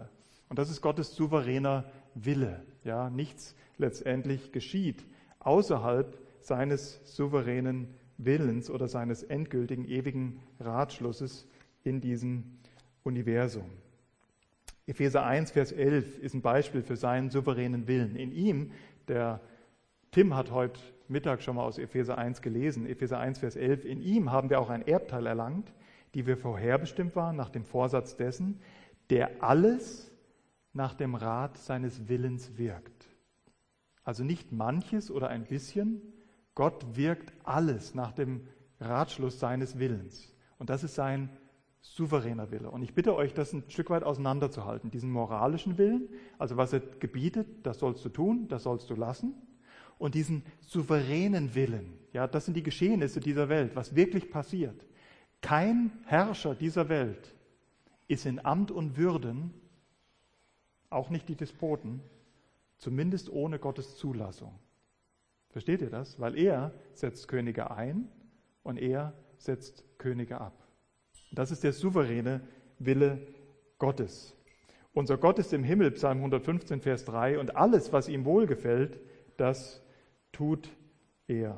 Und das ist Gottes souveräner Wille. Ja, nichts letztendlich geschieht außerhalb seines souveränen Willens oder seines endgültigen, ewigen Ratschlusses in diesem Universum. Epheser eins, Vers elf ist ein Beispiel für seinen souveränen Willen. In ihm, der Tim hat heute Mittag schon mal aus Epheser eins gelesen, Epheser eins, Vers elf, in ihm haben wir auch ein Erbteil erlangt, die wir vorherbestimmt waren, nach dem Vorsatz dessen, der alles nach dem Rat seines Willens wirkt. Also nicht manches oder ein bisschen, Gott wirkt alles nach dem Ratschluss seines Willens. Und das ist sein souveräner Wille. Und ich bitte euch, das ein Stück weit auseinanderzuhalten. Diesen moralischen Willen, also was er gebietet, das sollst du tun, das sollst du lassen. Und diesen souveränen Willen, ja, das sind die Geschehnisse dieser Welt, was wirklich passiert. Kein Herrscher dieser Welt ist in Amt und Würden, auch nicht die Despoten, zumindest ohne Gottes Zulassung. Versteht ihr das? Weil er setzt Könige ein und er setzt Könige ab. Das ist der souveräne Wille Gottes. Unser Gott ist im Himmel, Psalm hundertfünfzehn, Vers drei, und alles, was ihm wohlgefällt, das tut er.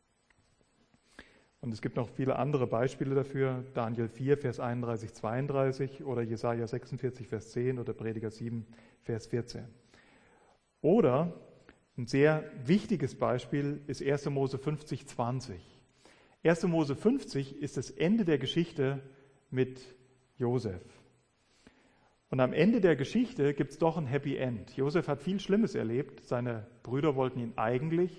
Und es gibt noch viele andere Beispiele dafür, Daniel vier, Vers einunddreißig, zweiunddreißig oder Jesaja sechsundvierzig, Vers zehn oder Prediger sieben, Vers vierzehn. Oder ein sehr wichtiges Beispiel ist erster Mose fünfzig, zwanzig. erster Mose fünfzig ist das Ende der Geschichte mit Josef. Und am Ende der Geschichte gibt es doch ein Happy End. Josef hat viel Schlimmes erlebt. Seine Brüder wollten ihn eigentlich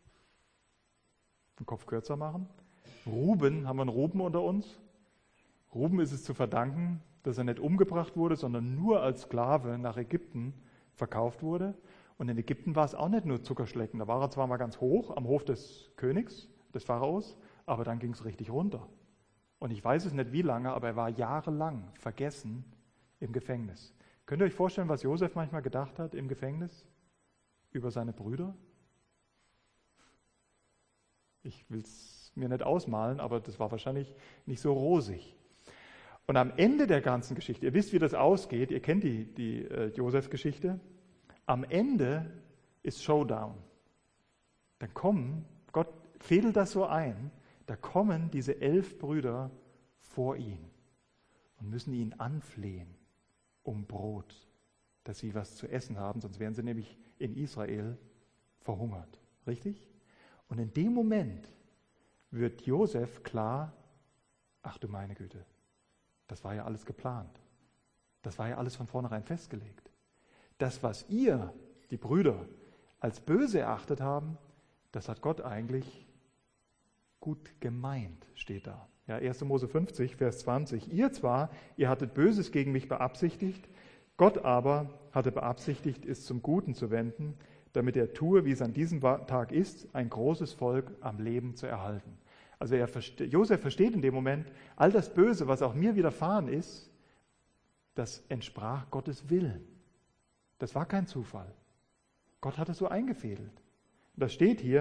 den Kopf kürzer machen. Ruben, haben wir einen Ruben unter uns? Ruben ist es zu verdanken, dass er nicht umgebracht wurde, sondern nur als Sklave nach Ägypten verkauft wurde. Und in Ägypten war es auch nicht nur Zuckerschlecken. Da war er zwar mal ganz hoch am Hof des Königs, des Pharaos, aber dann ging es richtig runter. Und ich weiß es nicht wie lange, aber er war jahrelang vergessen im Gefängnis. Könnt ihr euch vorstellen, was Josef manchmal gedacht hat im Gefängnis über seine Brüder? Ich will es mir nicht ausmalen, aber das war wahrscheinlich nicht so rosig. Und am Ende der ganzen Geschichte, ihr wisst, wie das ausgeht, ihr kennt die, die äh, Josef-Geschichte, am Ende ist Showdown. Dann kommen, Gott fädelt das so ein, da kommen diese elf Brüder vor ihn und müssen ihn anflehen um Brot, dass sie was zu essen haben, sonst wären sie nämlich in Israel verhungert. Richtig? Und in dem Moment wird Josef klar, ach du meine Güte, das war ja alles geplant. Das war ja alles von vornherein festgelegt. Das, was ihr, die Brüder, als böse erachtet haben, das hat Gott eigentlich gut gemeint, steht da. Ja, erster Mose fünfzig, Vers zwanzig. Ihr zwar, ihr hattet Böses gegen mich beabsichtigt, Gott aber hatte beabsichtigt, es zum Guten zu wenden, damit er tue, wie es an diesem Tag ist, ein großes Volk am Leben zu erhalten. Also er verste- Josef versteht in dem Moment, all das Böse, was auch mir widerfahren ist, das entsprach Gottes Willen. Das war kein Zufall. Gott hat es so eingefädelt. Das steht hier,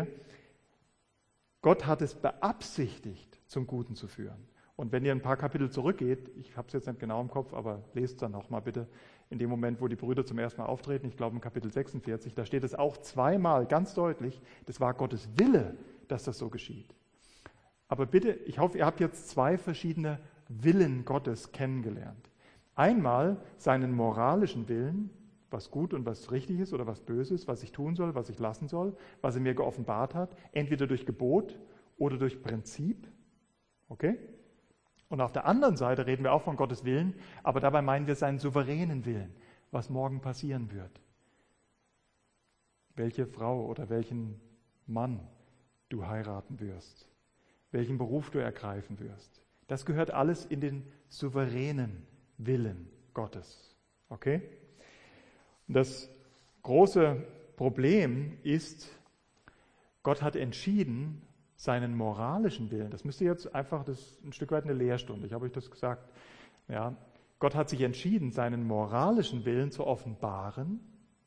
Gott hat es beabsichtigt, zum Guten zu führen. Und wenn ihr ein paar Kapitel zurückgeht, ich habe es jetzt nicht genau im Kopf, aber lest dann nochmal bitte, in dem Moment, wo die Brüder zum ersten Mal auftreten, ich glaube in Kapitel sechsundvierzig, da steht es auch zweimal ganz deutlich, das war Gottes Wille, dass das so geschieht. Aber bitte, ich hoffe, ihr habt jetzt zwei verschiedene Willen Gottes kennengelernt. Einmal seinen moralischen Willen, was gut und was richtig ist oder was böse ist, was ich tun soll, was ich lassen soll, was er mir geoffenbart hat, entweder durch Gebot oder durch Prinzip. Okay? Und auf der anderen Seite reden wir auch von Gottes Willen, aber dabei meinen wir seinen souveränen Willen, was morgen passieren wird. Welche Frau oder welchen Mann du heiraten wirst, welchen Beruf du ergreifen wirst. Das gehört alles in den souveränen Willen Gottes. Okay? Und das große Problem ist, Gott hat entschieden, seinen moralischen Willen, das müsst ihr jetzt einfach, das ist ein Stück weit eine Lehrstunde, ich habe euch das gesagt, ja, Gott hat sich entschieden, seinen moralischen Willen zu offenbaren,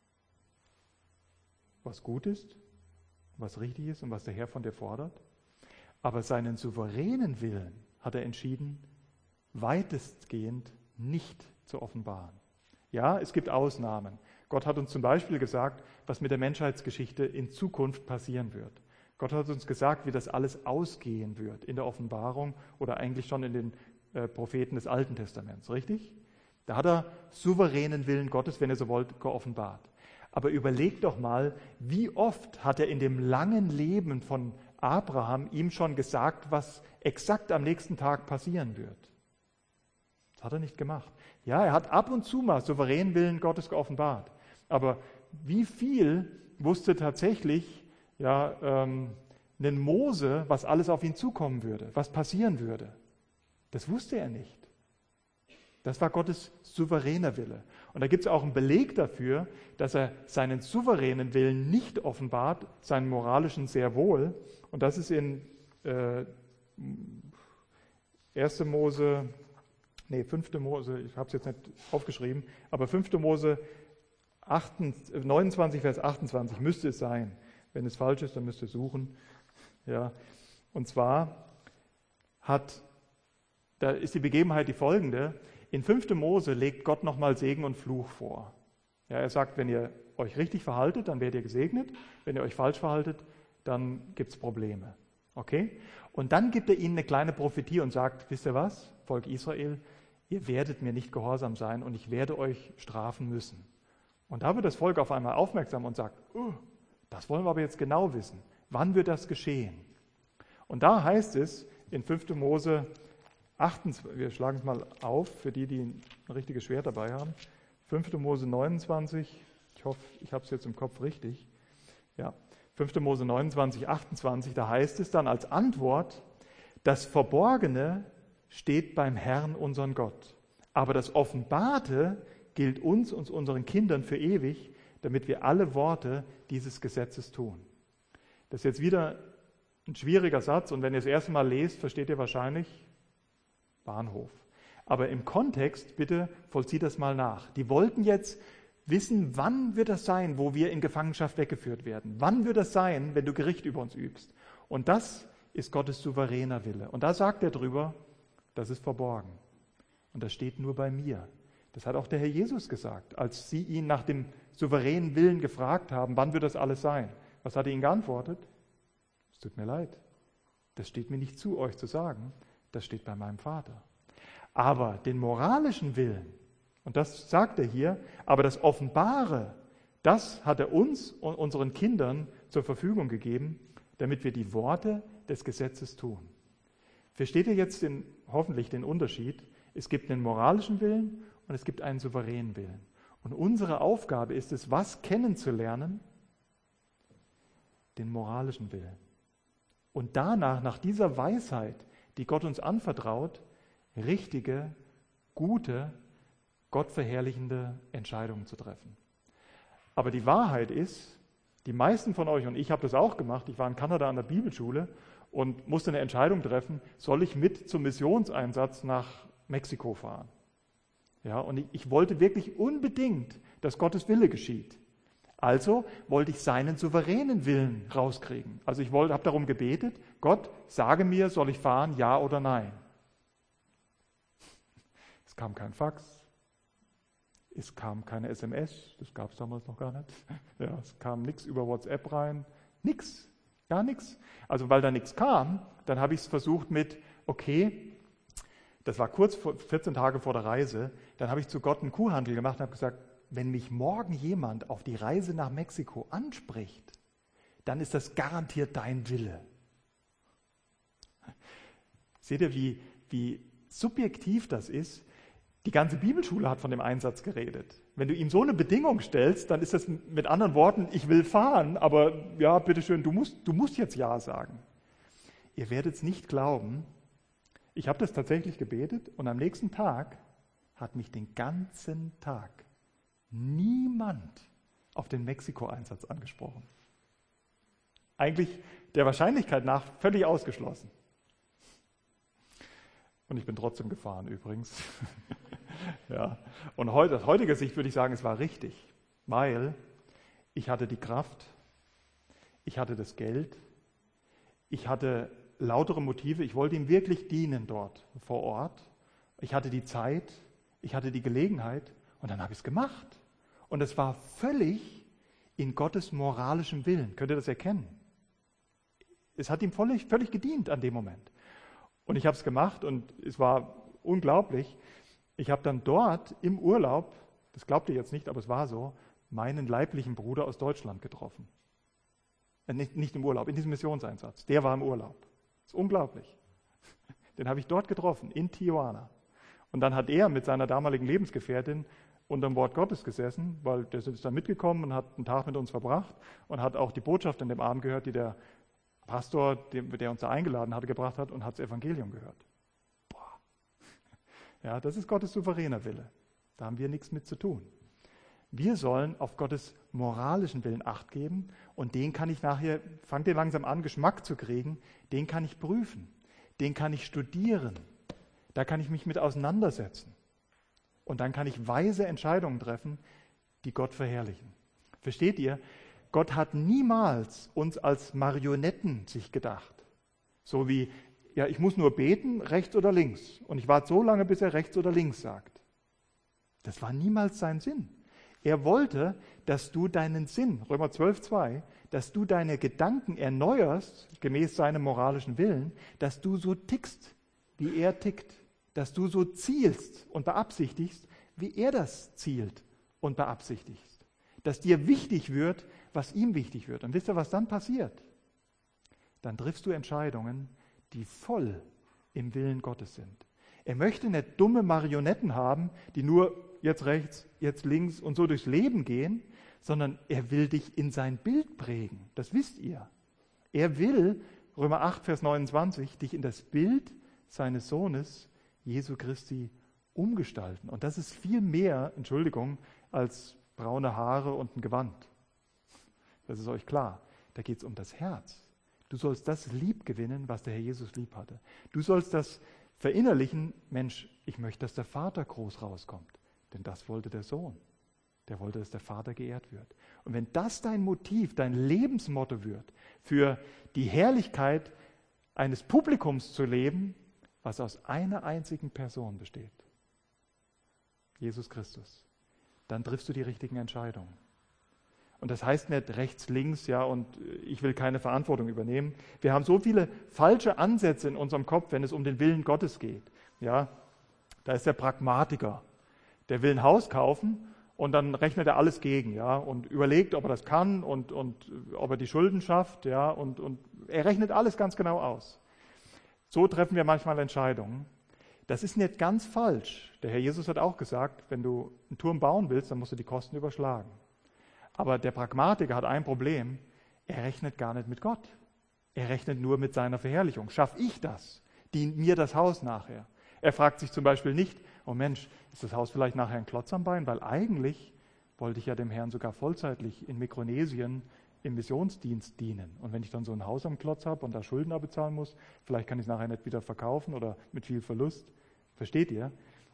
was gut ist, was richtig ist und was der Herr von dir fordert, aber seinen souveränen Willen hat er entschieden, weitestgehend nicht zu offenbaren. Ja, es gibt Ausnahmen. Gott hat uns zum Beispiel gesagt, was mit der Menschheitsgeschichte in Zukunft passieren wird. Gott hat uns gesagt, wie das alles ausgehen wird in der Offenbarung oder eigentlich schon in den äh, Propheten des Alten Testaments, richtig? Da hat er souveränen Willen Gottes, wenn ihr so wollt, geoffenbart. Aber überlegt doch mal, wie oft hat er in dem langen Leben von Abraham ihm schon gesagt, was exakt am nächsten Tag passieren wird. Das hat er nicht gemacht. Ja, er hat ab und zu mal souveränen Willen Gottes geoffenbart. Aber wie viel wusste tatsächlich ja, ähm, ein Mose, was alles auf ihn zukommen würde, was passieren würde? Das wusste er nicht. Das war Gottes souveräner Wille. Und da gibt es auch einen Beleg dafür, dass er seinen souveränen Willen nicht offenbart, seinen moralischen sehr wohl. Und das ist in äh, erster Mose, nee, fünfter Mose, ich habe es jetzt nicht aufgeschrieben, aber fünfter Mose neunundzwanzig, Vers achtundzwanzig müsste es sein. Wenn es falsch ist, dann müsst ihr suchen. Ja. Und zwar hat, da ist die Begebenheit die folgende: In fünfter Mose legt Gott nochmal Segen und Fluch vor. Ja, er sagt, wenn ihr euch richtig verhaltet, dann werdet ihr gesegnet. Wenn ihr euch falsch verhaltet, dann gibt es Probleme. Okay? Und dann gibt er ihnen eine kleine Prophetie und sagt, wisst ihr was, Volk Israel, ihr werdet mir nicht gehorsam sein und ich werde euch strafen müssen. Und da wird das Volk auf einmal aufmerksam und sagt, oh, das wollen wir aber jetzt genau wissen. Wann wird das geschehen? Und da heißt es in fünfter Mose achtundzwanzig, wir schlagen es mal auf, für die, die ein richtiges Schwert dabei haben. fünfter Mose neunundzwanzig, ich hoffe, ich habe es jetzt im Kopf richtig. Ja, fünfter Mose neunundzwanzig, achtundzwanzig, da heißt es dann als Antwort, das Verborgene steht beim Herrn, unseren Gott. Aber das Offenbarte gilt uns und unseren Kindern für ewig, damit wir alle Worte dieses Gesetzes tun. Das ist jetzt wieder ein schwieriger Satz und wenn ihr das erste Mal lest, versteht ihr wahrscheinlich Bahnhof. Aber im Kontext, bitte vollzieht das mal nach. Die wollten jetzt wissen, wann wird das sein, wo wir in Gefangenschaft weggeführt werden? Wann wird das sein, wenn du Gericht über uns übst? Und das ist Gottes souveräner Wille. Und da sagt er drüber, das ist verborgen. Und das steht nur bei mir. Das hat auch der Herr Jesus gesagt, als sie ihn nach dem souveränen Willen gefragt haben, wann wird das alles sein? Was hat er ihnen geantwortet? Es tut mir leid. Das steht mir nicht zu, euch zu sagen. Das steht bei meinem Vater. Aber den moralischen Willen, und das sagt er hier, aber das Offenbare, das hat er uns und unseren Kindern zur Verfügung gegeben, damit wir die Worte des Gesetzes tun. Versteht ihr jetzt den, hoffentlich den Unterschied? Es gibt einen moralischen Willen und es gibt einen souveränen Willen. Und unsere Aufgabe ist es, was kennenzulernen? Den moralischen Willen. Und danach, nach dieser Weisheit, die Gott uns anvertraut, richtige, gute, gottverherrlichende Entscheidungen zu treffen. Aber die Wahrheit ist, die meisten von euch, und ich habe das auch gemacht, ich war in Kanada an der Bibelschule und musste eine Entscheidung treffen, soll ich mit zum Missionseinsatz nach Mexiko fahren? Ja, und ich, ich wollte wirklich unbedingt, dass Gottes Wille geschieht. Also wollte ich seinen souveränen Willen rauskriegen. Also ich habe darum gebetet, Gott, sage mir, soll ich fahren, ja oder nein? Es kam kein Fax, es kam keine S M S, das gab es damals noch gar nicht. Ja, es kam nichts über WhatsApp rein, nichts, gar nichts. Also weil da nichts kam, dann habe ich es versucht mit, okay, das war kurz vor, vierzehn Tage vor der Reise, dann habe ich zu Gott einen Kuhhandel gemacht und habe gesagt, wenn mich morgen jemand auf die Reise nach Mexiko anspricht, dann ist das garantiert dein Wille. Seht ihr, wie, wie subjektiv das ist? Die ganze Bibelschule hat von dem Einsatz geredet. Wenn du ihm so eine Bedingung stellst, dann ist das mit anderen Worten, ich will fahren, aber ja, bitteschön, du musst, du musst jetzt Ja sagen. Ihr werdet es nicht glauben, ich habe das tatsächlich gebetet und am nächsten Tag hat mich den ganzen Tag niemand auf den Mexiko-Einsatz angesprochen. Eigentlich der Wahrscheinlichkeit nach völlig ausgeschlossen. Und ich bin trotzdem gefahren übrigens. Ja. Und heute, aus heutiger Sicht würde ich sagen, es war richtig, weil ich hatte die Kraft, ich hatte das Geld, ich hatte lautere Motive, ich wollte ihm wirklich dienen dort vor Ort, ich hatte die Zeit, ich hatte die Gelegenheit Und dann habe ich es gemacht. Und es war völlig in Gottes moralischem Willen. Könnt ihr das erkennen? Es hat ihm völlig, völlig gedient an dem Moment. Und ich habe es gemacht und es war unglaublich. Ich habe dann dort im Urlaub, das glaubt ihr jetzt nicht, aber es war so, meinen leiblichen Bruder aus Deutschland getroffen. Äh, nicht, nicht im Urlaub, in diesem Missionseinsatz. Der war im Urlaub. Das ist unglaublich. Den habe ich dort getroffen, in Tijuana. Und dann hat er mit seiner damaligen Lebensgefährtin unter dem Wort Gottes gesessen, weil der ist dann mitgekommen und hat einen Tag mit uns verbracht und hat auch die Botschaft an dem Abend gehört, die der Pastor, der uns da eingeladen hatte, gebracht hat, und hat das Evangelium gehört. Boah. Ja, das ist Gottes souveräner Wille. Da haben wir nichts mit zu tun. Wir sollen auf Gottes moralischen Willen Acht geben und den kann ich nachher, fangt ihr langsam an, Geschmack zu kriegen, den kann ich prüfen, den kann ich studieren, da kann ich mich mit auseinandersetzen. Und dann kann ich weise Entscheidungen treffen, die Gott verherrlichen. Versteht ihr? Gott hat niemals uns als Marionetten sich gedacht. So wie, ja, ich muss nur beten, rechts oder links. Und ich warte so lange, bis er rechts oder links sagt. Das war niemals sein Sinn. Er wollte, dass du deinen Sinn, Römer zwölf, zwei, dass du deine Gedanken erneuerst, gemäß seinem moralischen Willen, dass du so tickst, wie er tickt. Dass du so zielst und beabsichtigst, wie er das zielt und beabsichtigst. Dass dir wichtig wird, was ihm wichtig wird. Und wisst ihr, was dann passiert? Dann triffst du Entscheidungen, die voll im Willen Gottes sind. Er möchte nicht dumme Marionetten haben, die nur jetzt rechts, jetzt links und so durchs Leben gehen, sondern er will dich in sein Bild prägen. Das wisst ihr. Er will, Römer acht, Vers neunundzwanzig, dich in das Bild seines Sohnes Jesu Christi umgestalten. Und das ist viel mehr, Entschuldigung, als braune Haare und ein Gewand. Das ist euch klar. Da geht es um das Herz. Du sollst das lieb gewinnen, was der Herr Jesus lieb hatte. Du sollst das verinnerlichen, Mensch, ich möchte, dass der Vater groß rauskommt. Denn das wollte der Sohn. Der wollte, dass der Vater geehrt wird. Und wenn das dein Motiv, dein Lebensmotto wird, für die Herrlichkeit eines Publikums zu leben, was aus einer einzigen Person besteht, Jesus Christus, dann triffst du die richtigen Entscheidungen. Und das heißt nicht rechts, links, ja, und ich will keine Verantwortung übernehmen. Wir haben so viele falsche Ansätze in unserem Kopf, wenn es um den Willen Gottes geht. Ja, da ist der Pragmatiker. Der will ein Haus kaufen und dann rechnet er alles gegen, ja, und überlegt, ob er das kann und, und ob er die Schulden schafft, ja, und, und er rechnet alles ganz genau aus. So treffen wir manchmal Entscheidungen. Das ist nicht ganz falsch. Der Herr Jesus hat auch gesagt, wenn du einen Turm bauen willst, dann musst du die Kosten überschlagen. Aber der Pragmatiker hat ein Problem, er rechnet gar nicht mit Gott. Er rechnet nur mit seiner Verherrlichung. Schaff ich das? Dient mir das Haus nachher? Er fragt sich zum Beispiel nicht, oh Mensch, ist das Haus vielleicht nachher ein Klotz am Bein? Weil eigentlich wollte ich ja dem Herrn sogar vollzeitlich in Mikronesien im Missionsdienst dienen. Und wenn ich dann so ein Haus am Klotz habe und da Schulden abbezahlen muss, vielleicht kann ich es nachher nicht wieder verkaufen oder mit viel Verlust. Versteht ihr?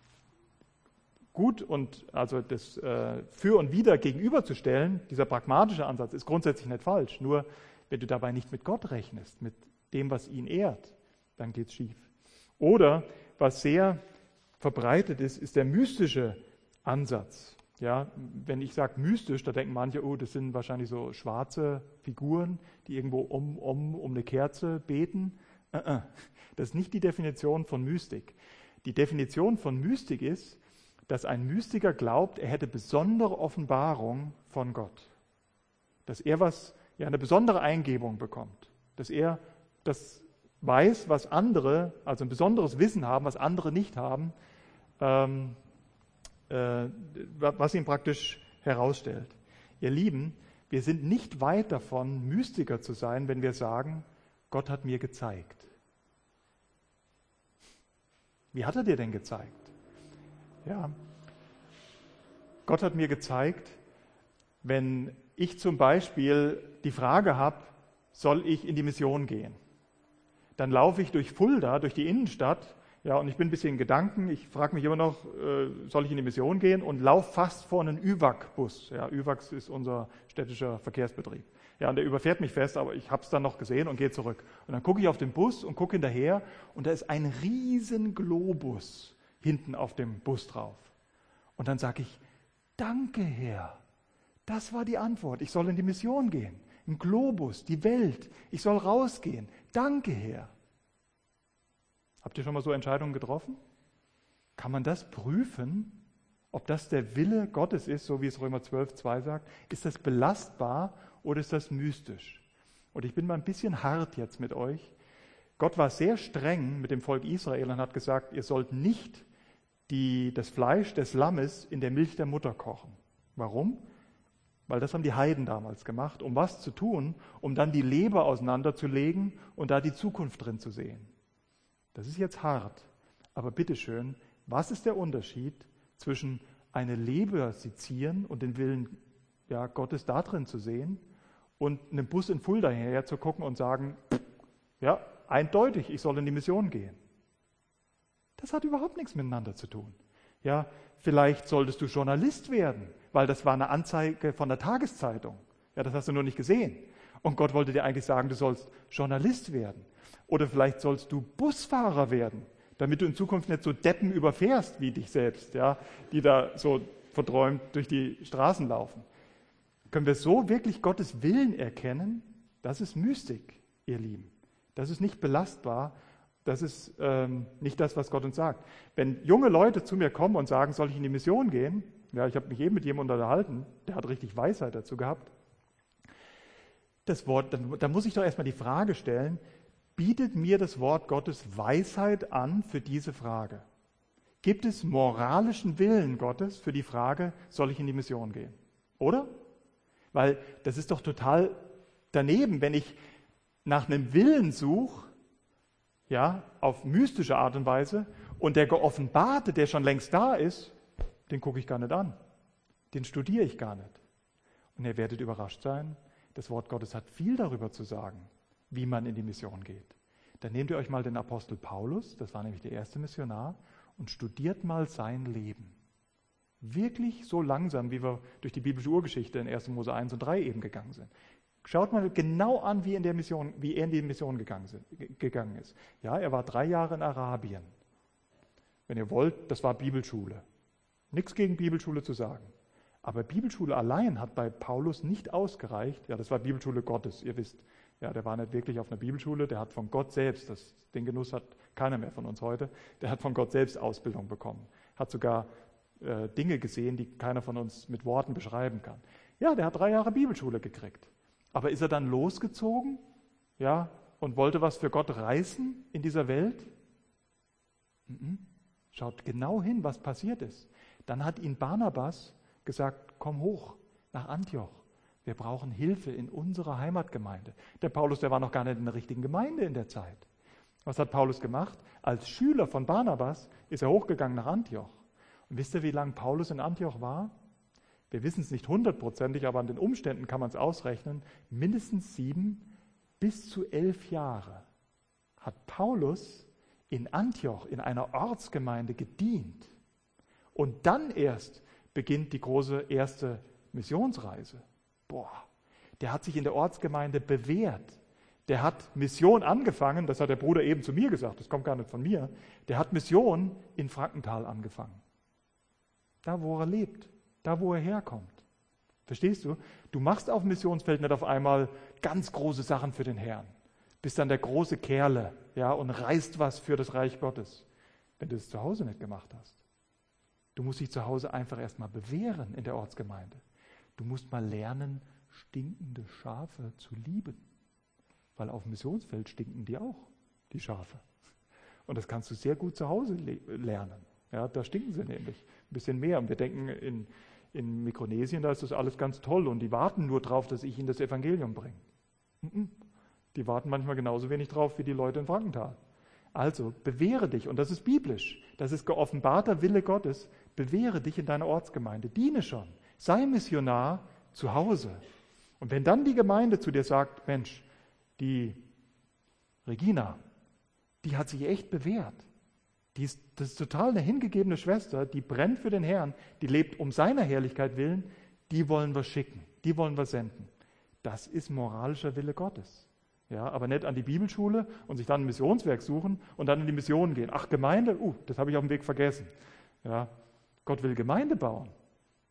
Gut und also das äh, Für und Wider gegenüberzustellen, dieser pragmatische Ansatz ist grundsätzlich nicht falsch. Nur wenn du dabei nicht mit Gott rechnest, mit dem, was ihn ehrt, dann geht es schief. Oder was sehr verbreitet ist, ist der mystische Ansatz. Ja, wenn ich sage mystisch, da denken manche, oh, das sind wahrscheinlich so schwarze Figuren, die irgendwo um, um, um eine Kerze beten. Uh-uh. Das ist nicht die Definition von Mystik. Die Definition von Mystik ist, dass ein Mystiker glaubt, er hätte besondere Offenbarung von Gott. Dass er was, ja, eine besondere Eingebung bekommt. Dass er das weiß, was andere, also ein besonderes Wissen haben, was andere nicht haben, ähm, äh, was ihn praktisch herausstellt. Ihr Lieben, wir sind nicht weit davon, Mystiker zu sein, wenn wir sagen, Gott hat mir gezeigt. Wie hat er dir denn gezeigt? Ja, Gott hat mir gezeigt, wenn ich zum Beispiel die Frage habe, soll ich in die Mission gehen? Dann laufe ich durch Fulda, durch die Innenstadt, ja, und ich bin ein bisschen in Gedanken, ich frage mich immer noch, äh, soll ich in die Mission gehen? Und laufe fast vor einen Ü W A C-Bus. Ja, Ü W A C ist unser städtischer Verkehrsbetrieb. Ja, und der überfährt mich fest, aber ich habe es dann noch gesehen und gehe zurück. Und dann gucke ich auf den Bus und gucke hinterher und da ist ein riesen Globus hinten auf dem Bus drauf. Und dann sage ich, Danke, Herr. Das war die Antwort. Ich soll in die Mission gehen. Im Globus, die Welt. Ich soll rausgehen. Danke, Herr. Habt ihr schon mal so Entscheidungen getroffen? Kann man das prüfen, ob das der Wille Gottes ist, so wie es Römer zwölf, zwei sagt? Ist das belastbar oder ist das mystisch? Und ich bin mal ein bisschen hart jetzt mit euch. Gott war sehr streng mit dem Volk Israel und hat gesagt, ihr sollt nicht die, das Fleisch des Lammes in der Milch der Mutter kochen. Warum? Weil das haben die Heiden damals gemacht, um was zu tun, um dann die Leber auseinanderzulegen und da die Zukunft drin zu sehen. Das ist jetzt hart, aber bitteschön, was ist der Unterschied zwischen eine Leber sezieren und den Willen ja, Gottes da drin zu sehen und einem Bus in Fulda her zu gucken und sagen, ja, eindeutig, ich soll in die Mission gehen. Das hat überhaupt nichts miteinander zu tun. Ja, vielleicht solltest du Journalist werden, weil das war eine Anzeige von der Tageszeitung. Ja, das hast du nur nicht gesehen. Und Gott wollte dir eigentlich sagen, du sollst Journalist werden. Oder vielleicht sollst du Busfahrer werden, damit du in Zukunft nicht so Deppen überfährst wie dich selbst, ja, die da so verträumt durch die Straßen laufen. Können wir so wirklich Gottes Willen erkennen? Das ist Mystik, ihr Lieben. Das ist nicht belastbar. Das ist ähm, nicht das, was Gott uns sagt. Wenn junge Leute zu mir kommen und sagen, soll ich in die Mission gehen? Ja, ich habe mich eben mit jemandem unterhalten, der hat richtig Weisheit dazu gehabt. Das Wort, dann, dann muss ich doch erstmal die Frage stellen, bietet mir das Wort Gottes Weisheit an für diese Frage? Gibt es moralischen Willen Gottes für die Frage, soll ich in die Mission gehen? Oder? Weil das ist doch total daneben, wenn ich nach einem Willen suche, ja, auf mystische Art und Weise, und der Geoffenbarte, der schon längst da ist, den gucke ich gar nicht an. Den studiere ich gar nicht. Und ihr werdet überrascht sein, das Wort Gottes hat viel darüber zu sagen, wie man in die Mission geht. Dann nehmt ihr euch mal den Apostel Paulus, das war nämlich der erste Missionar, und studiert mal sein Leben. Wirklich so langsam, wie wir durch die biblische Urgeschichte in erster Mose eins und drei eben gegangen sind. Schaut mal genau an, wie, in der Mission, wie er in die Mission gegangen, sind, gegangen ist. Ja, er war drei Jahre in Arabien. Wenn ihr wollt, das war Bibelschule. Nichts gegen Bibelschule zu sagen. Aber Bibelschule allein hat bei Paulus nicht ausgereicht. Ja, das war Bibelschule Gottes, ihr wisst. Ja, der war nicht wirklich auf einer Bibelschule, der hat von Gott selbst, das, den Genuss hat keiner mehr von uns heute, der hat von Gott selbst Ausbildung bekommen. Hat sogar äh, Dinge gesehen, die keiner von uns mit Worten beschreiben kann. Ja, der hat drei Jahre Bibelschule gekriegt. Aber ist er dann losgezogen, ja, und wollte was für Gott reißen in dieser Welt? Mhm. Schaut genau hin, was passiert ist. Dann hat ihn Barnabas gesagt, komm hoch nach Antioch. Wir brauchen Hilfe in unserer Heimatgemeinde. Der Paulus, der war noch gar nicht in der richtigen Gemeinde in der Zeit. Was hat Paulus gemacht? Als Schüler von Barnabas ist er hochgegangen nach Antioch. Und wisst ihr, wie lange Paulus in Antioch war? Wir wissen es nicht hundertprozentig, aber an den Umständen kann man es ausrechnen. Mindestens sieben bis zu elf Jahre hat Paulus in Antioch, in einer Ortsgemeinde gedient. Und dann erst beginnt die große erste Missionsreise. Boah, der hat sich in der Ortsgemeinde bewährt. Der hat Mission angefangen, das hat der Bruder eben zu mir gesagt, das kommt gar nicht von mir. Der hat Mission in Frankenthal angefangen. Da, wo er lebt. Da, wo er herkommt. Verstehst du? Du machst auf dem Missionsfeld nicht auf einmal ganz große Sachen für den Herrn. Bist dann der große Kerle, ja, und reißt was für das Reich Gottes, wenn du es zu Hause nicht gemacht hast. Du musst dich zu Hause einfach erstmal bewähren in der Ortsgemeinde. Du musst mal lernen, stinkende Schafe zu lieben. Weil auf dem Missionsfeld stinken die auch, die Schafe. Und das kannst du sehr gut zu Hause le- lernen. Ja, da stinken sie nämlich ein bisschen mehr. Und wir denken, in, in Mikronesien, da ist das alles ganz toll und die warten nur drauf, dass ich ihnen das Evangelium bringe. Die warten manchmal genauso wenig drauf wie die Leute in Frankenthal. Also, bewähre dich, und das ist biblisch, das ist geoffenbarter Wille Gottes, bewähre dich in deiner Ortsgemeinde, diene schon, sei Missionar zu Hause. Und wenn dann die Gemeinde zu dir sagt, Mensch, die Regina, die hat sich echt bewährt, die ist, das ist total eine hingegebene Schwester, die brennt für den Herrn, die lebt um seiner Herrlichkeit willen, die wollen wir schicken, die wollen wir senden. Das ist moralischer Wille Gottes. Ja, aber nicht an die Bibelschule und sich dann ein Missionswerk suchen und dann in die Mission gehen. Ach, Gemeinde, uh, das habe ich auf dem Weg vergessen. Ja, Gott will Gemeinde bauen.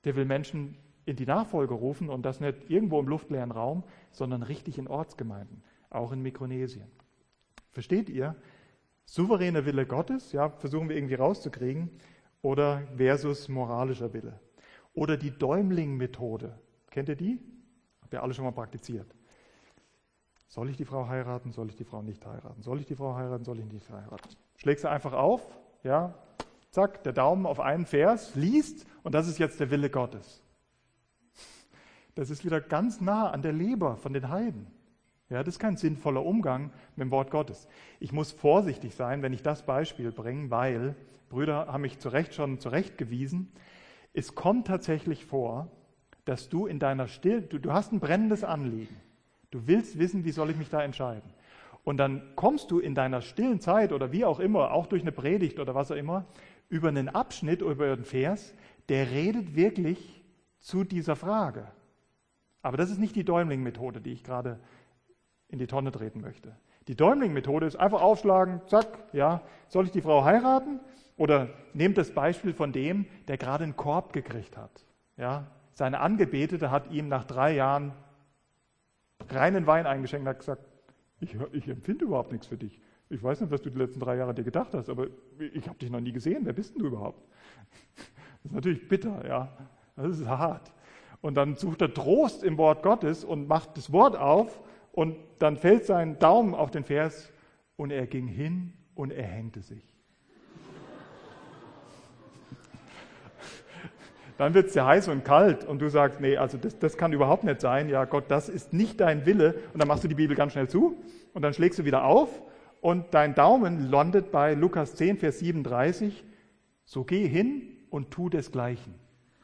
Der will Menschen in die Nachfolge rufen und das nicht irgendwo im luftleeren Raum, sondern richtig in Ortsgemeinden, auch in Mikronesien. Versteht ihr? Souveräner Wille Gottes, ja, versuchen wir irgendwie rauszukriegen, oder versus moralischer Wille. Oder die Däumling-Methode. Kennt ihr die? Habt ihr alle schon mal praktiziert. Soll ich die Frau heiraten, soll ich die Frau nicht heiraten? Soll ich die Frau heiraten, soll ich nicht heiraten? Schlägst du einfach auf, ja, zack, der Daumen auf einen Vers, liest und das ist jetzt der Wille Gottes. Das ist wieder ganz nah an der Leber von den Heiden. Ja, das ist kein sinnvoller Umgang mit dem Wort Gottes. Ich muss vorsichtig sein, wenn ich das Beispiel bringe, weil, Brüder haben mich zu Recht schon zurechtgewiesen, es kommt tatsächlich vor, dass du in deiner Stille, du, du hast ein brennendes Anliegen. Du willst wissen, wie soll ich mich da entscheiden. Und dann kommst du in deiner stillen Zeit oder wie auch immer, auch durch eine Predigt oder was auch immer, über einen Abschnitt oder über einen Vers, der redet wirklich zu dieser Frage. Aber das ist nicht die Däumling-Methode, die ich gerade in die Tonne treten möchte. Die Däumling-Methode ist einfach aufschlagen, zack, ja, soll ich die Frau heiraten? Oder nehmt das Beispiel von dem, der gerade einen Korb gekriegt hat. Ja, seine Angebetete hat ihm nach drei Jahren reinen Wein eingeschenkt und hat gesagt, ich, ich empfinde überhaupt nichts für dich. Ich weiß nicht, was du die letzten drei Jahre dir gedacht hast, aber ich habe dich noch nie gesehen. Wer bist denn du überhaupt? Das ist natürlich bitter, ja. Das ist hart. Und dann sucht er Trost im Wort Gottes und macht das Wort auf und dann fällt sein Daumen auf den Vers und er ging hin und er hängte sich. Dann wird es sehr heiß und kalt und du sagst, nee, also das, das kann überhaupt nicht sein. Ja, Gott, das ist nicht dein Wille. Und dann machst du die Bibel ganz schnell zu und dann schlägst du wieder auf und dein Daumen landet bei Lukas zehn, Vers siebenunddreißig. So geh hin und tu desgleichen.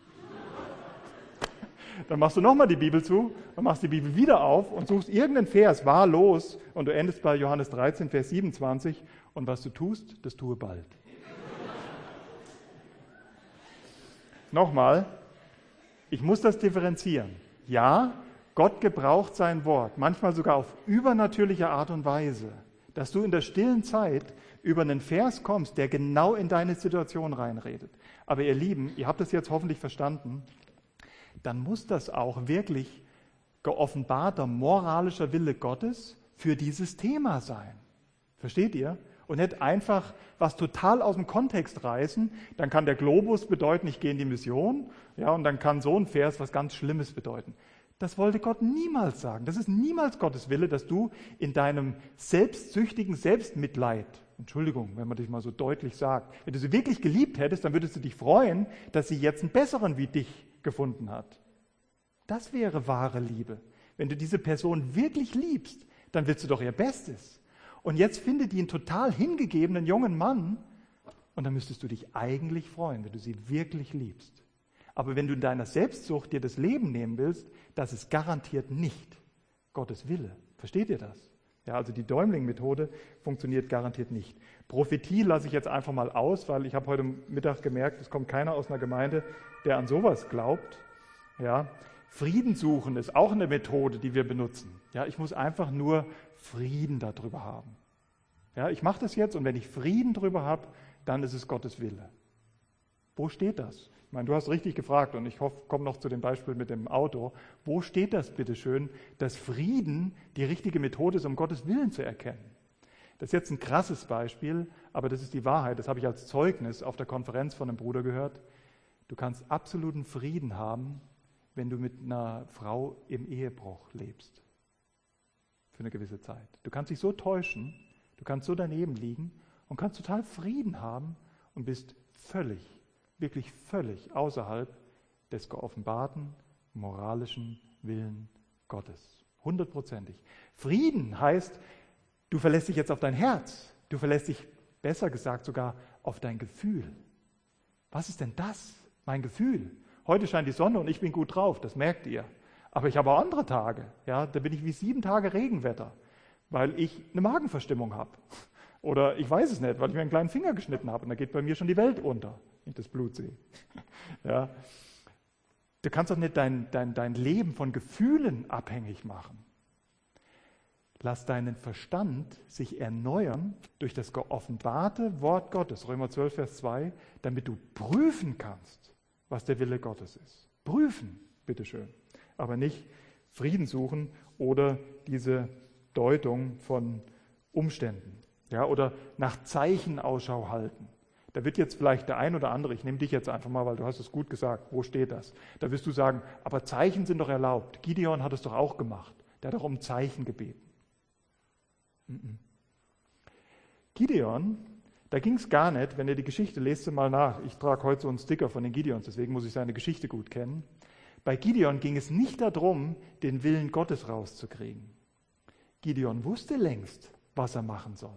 Dann machst du nochmal die Bibel zu, dann machst du die Bibel wieder auf und suchst irgendeinen Vers wahllos und du endest bei Johannes dreizehn, Vers siebenundzwanzig und was du tust, das tue bald. Nochmal, ich muss das differenzieren. Ja, Gott gebraucht sein Wort, manchmal sogar auf übernatürliche Art und Weise, dass du in der stillen Zeit über einen Vers kommst, der genau in deine Situation reinredet. Aber ihr Lieben, ihr habt das jetzt hoffentlich verstanden, dann muss das auch wirklich geoffenbarter moralischer Wille Gottes für dieses Thema sein. Versteht ihr? Und nicht einfach was total aus dem Kontext reißen, dann kann der Globus bedeuten, ich gehe in die Mission, ja, und dann kann so ein Vers was ganz Schlimmes bedeuten. Das wollte Gott niemals sagen. Das ist niemals Gottes Wille, dass du in deinem selbstsüchtigen Selbstmitleid, Entschuldigung, wenn man dich mal so deutlich sagt, wenn du sie wirklich geliebt hättest, dann würdest du dich freuen, dass sie jetzt einen Besseren wie dich gefunden hat. Das wäre wahre Liebe. Wenn du diese Person wirklich liebst, dann willst du doch ihr Bestes. Und jetzt findet die einen total hingegebenen jungen Mann und dann müsstest du dich eigentlich freuen, wenn du sie wirklich liebst. Aber wenn du in deiner Selbstsucht dir das Leben nehmen willst, das ist garantiert nicht Gottes Wille. Versteht ihr das? Ja, also die Däumling-Methode funktioniert garantiert nicht. Prophetie lasse ich jetzt einfach mal aus, weil ich habe heute Mittag gemerkt, es kommt keiner aus einer Gemeinde, der an sowas glaubt. Ja, Frieden suchen ist auch eine Methode, die wir benutzen. Ja, ich muss einfach nur Frieden darüber haben. Ja, ich mache das jetzt und wenn ich Frieden darüber habe, dann ist es Gottes Wille. Wo steht das? Ich meine, du hast richtig gefragt und ich hoffe, komme noch zu dem Beispiel mit dem Auto. Wo steht das bitte schön, dass Frieden die richtige Methode ist, um Gottes Willen zu erkennen? Das ist jetzt ein krasses Beispiel, aber das ist die Wahrheit. Das habe ich als Zeugnis auf der Konferenz von einem Bruder gehört. Du kannst absoluten Frieden haben, wenn du mit einer Frau im Ehebruch lebst. Für eine gewisse Zeit. Du kannst dich so täuschen, du kannst so daneben liegen und kannst total Frieden haben und bist völlig, wirklich völlig außerhalb des geoffenbarten moralischen Willen Gottes. Hundertprozentig. Frieden heißt, du verlässt dich jetzt auf dein Herz. Du verlässt dich, besser gesagt, sogar auf dein Gefühl. Was ist denn das? Mein Gefühl. Heute scheint die Sonne und ich bin gut drauf, das merkt ihr. Aber ich habe auch andere Tage. Ja, da bin ich wie sieben Tage Regenwetter, weil ich eine Magenverstimmung habe. Oder ich weiß es nicht, weil ich mir einen kleinen Finger geschnitten habe und da geht bei mir schon die Welt unter, wenn ich das Blut sehe. Ja. Du kannst doch nicht dein, dein, dein Leben von Gefühlen abhängig machen. Lass deinen Verstand sich erneuern durch das geoffenbarte Wort Gottes, Römer zwölf, Vers zwei, damit du prüfen kannst, was der Wille Gottes ist. Prüfen, bitteschön. Aber nicht Frieden suchen oder diese Deutung von Umständen. Ja, oder nach Zeichen Ausschau halten. Da wird jetzt vielleicht der ein oder andere, ich nehme dich jetzt einfach mal, weil du hast es gut gesagt, wo steht das? Da wirst du sagen, aber Zeichen sind doch erlaubt. Gideon hat es doch auch gemacht. Der hat doch um Zeichen gebeten. Mm-mm. Gideon, da ging es gar nicht, wenn ihr die Geschichte lest, sie mal nach. Ich trage heute so einen Sticker von den Gideons, deswegen muss ich seine Geschichte gut kennen. Bei Gideon ging es nicht darum, den Willen Gottes rauszukriegen. Gideon wusste längst, was er machen soll.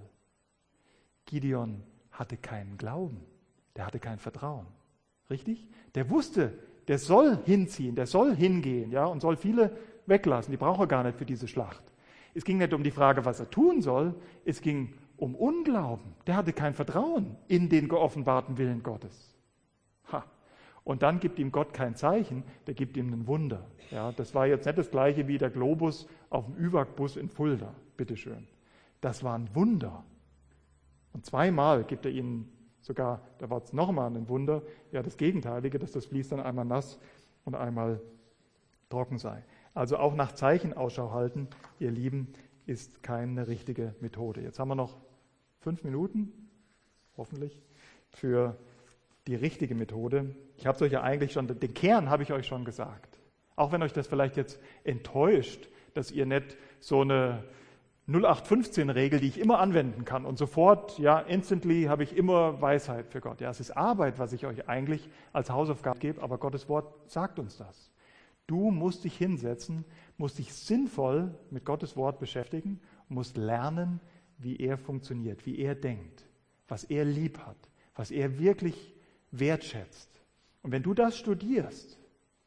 Gideon hatte keinen Glauben, der hatte kein Vertrauen. Richtig? Der wusste, der soll hinziehen, der soll hingehen, ja, und soll viele weglassen. Die braucht er gar nicht für diese Schlacht. Es ging nicht um die Frage, was er tun soll, es ging um Unglauben. Der hatte kein Vertrauen in den geoffenbarten Willen Gottes. Ha. Und dann gibt ihm Gott kein Zeichen, der gibt ihm ein Wunder. Ja, das war jetzt nicht das gleiche wie der Globus auf dem Ü-Waag-Bus in Fulda, bitteschön. Das war ein Wunder. Und zweimal gibt er ihnen sogar, da war es nochmal ein Wunder, ja das Gegenteilige, dass das Vlies dann einmal nass und einmal trocken sei. Also auch nach Zeichen Ausschau halten, ihr Lieben, ist keine richtige Methode. Jetzt haben wir noch fünf Minuten, hoffentlich, für die richtige Methode. Ich habe es euch ja eigentlich schon, den Kern habe ich euch schon gesagt. Auch wenn euch das vielleicht jetzt enttäuscht, dass ihr nicht so eine null acht fünfzehn Regel, die ich immer anwenden kann und sofort, ja, instantly habe ich immer Weisheit für Gott. Ja, es ist Arbeit, was ich euch eigentlich als Hausaufgabe gebe, aber Gottes Wort sagt uns das. Du musst dich hinsetzen, musst dich sinnvoll mit Gottes Wort beschäftigen, musst lernen, wie er funktioniert, wie er denkt, was er lieb hat, was er wirklich wertschätzt. Und wenn du das studierst,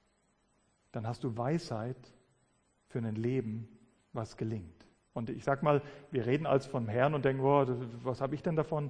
dann hast du Weisheit für ein Leben, was gelingt. Und ich sag mal, wir reden als vom Herrn und denken, oh, was habe ich denn davon?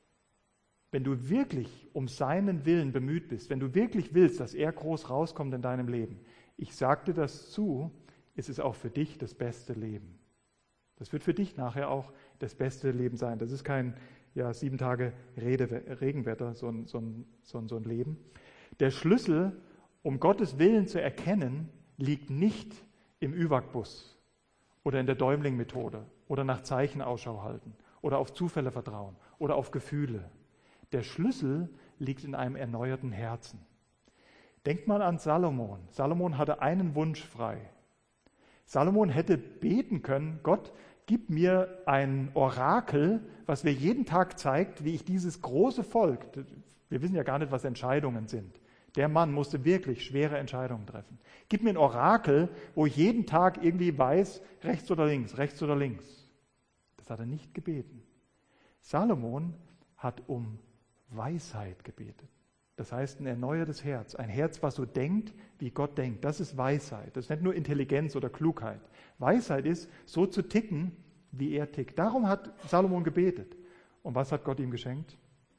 Wenn du wirklich um seinen Willen bemüht bist, wenn du wirklich willst, dass er groß rauskommt in deinem Leben, ich sage dir das zu, ist es auch für dich das beste Leben. Das wird für dich nachher auch das beste Leben sein. Das ist kein ja, sieben Tage Rede, Regenwetter, so ein, so, ein, so, ein, so ein Leben. Der Schlüssel, um Gottes Willen zu erkennen, liegt nicht im Ü-Waag-Bus oder in der Däumling-Methode oder nach Zeichen Ausschau halten oder auf Zufälle vertrauen oder auf Gefühle. Der Schlüssel liegt in einem erneuerten Herzen. Denkt mal an Salomon. Salomon hatte einen Wunsch frei. Salomon hätte beten können, Gott, gib mir ein Orakel, was mir jeden Tag zeigt, wie ich dieses große Volk, wir wissen ja gar nicht, was Entscheidungen sind. Der Mann musste wirklich schwere Entscheidungen treffen. Gib mir ein Orakel, wo ich jeden Tag irgendwie weiß, rechts oder links, rechts oder links. Das hat er nicht gebeten. Salomon hat um Weisheit gebetet. Das heißt, ein erneuertes Herz, ein Herz, was so denkt, wie Gott denkt. Das ist Weisheit. Das ist nicht nur Intelligenz oder Klugheit. Weisheit ist, so zu ticken, wie er tickt. Darum hat Salomon gebetet. Und was hat Gott ihm geschenkt?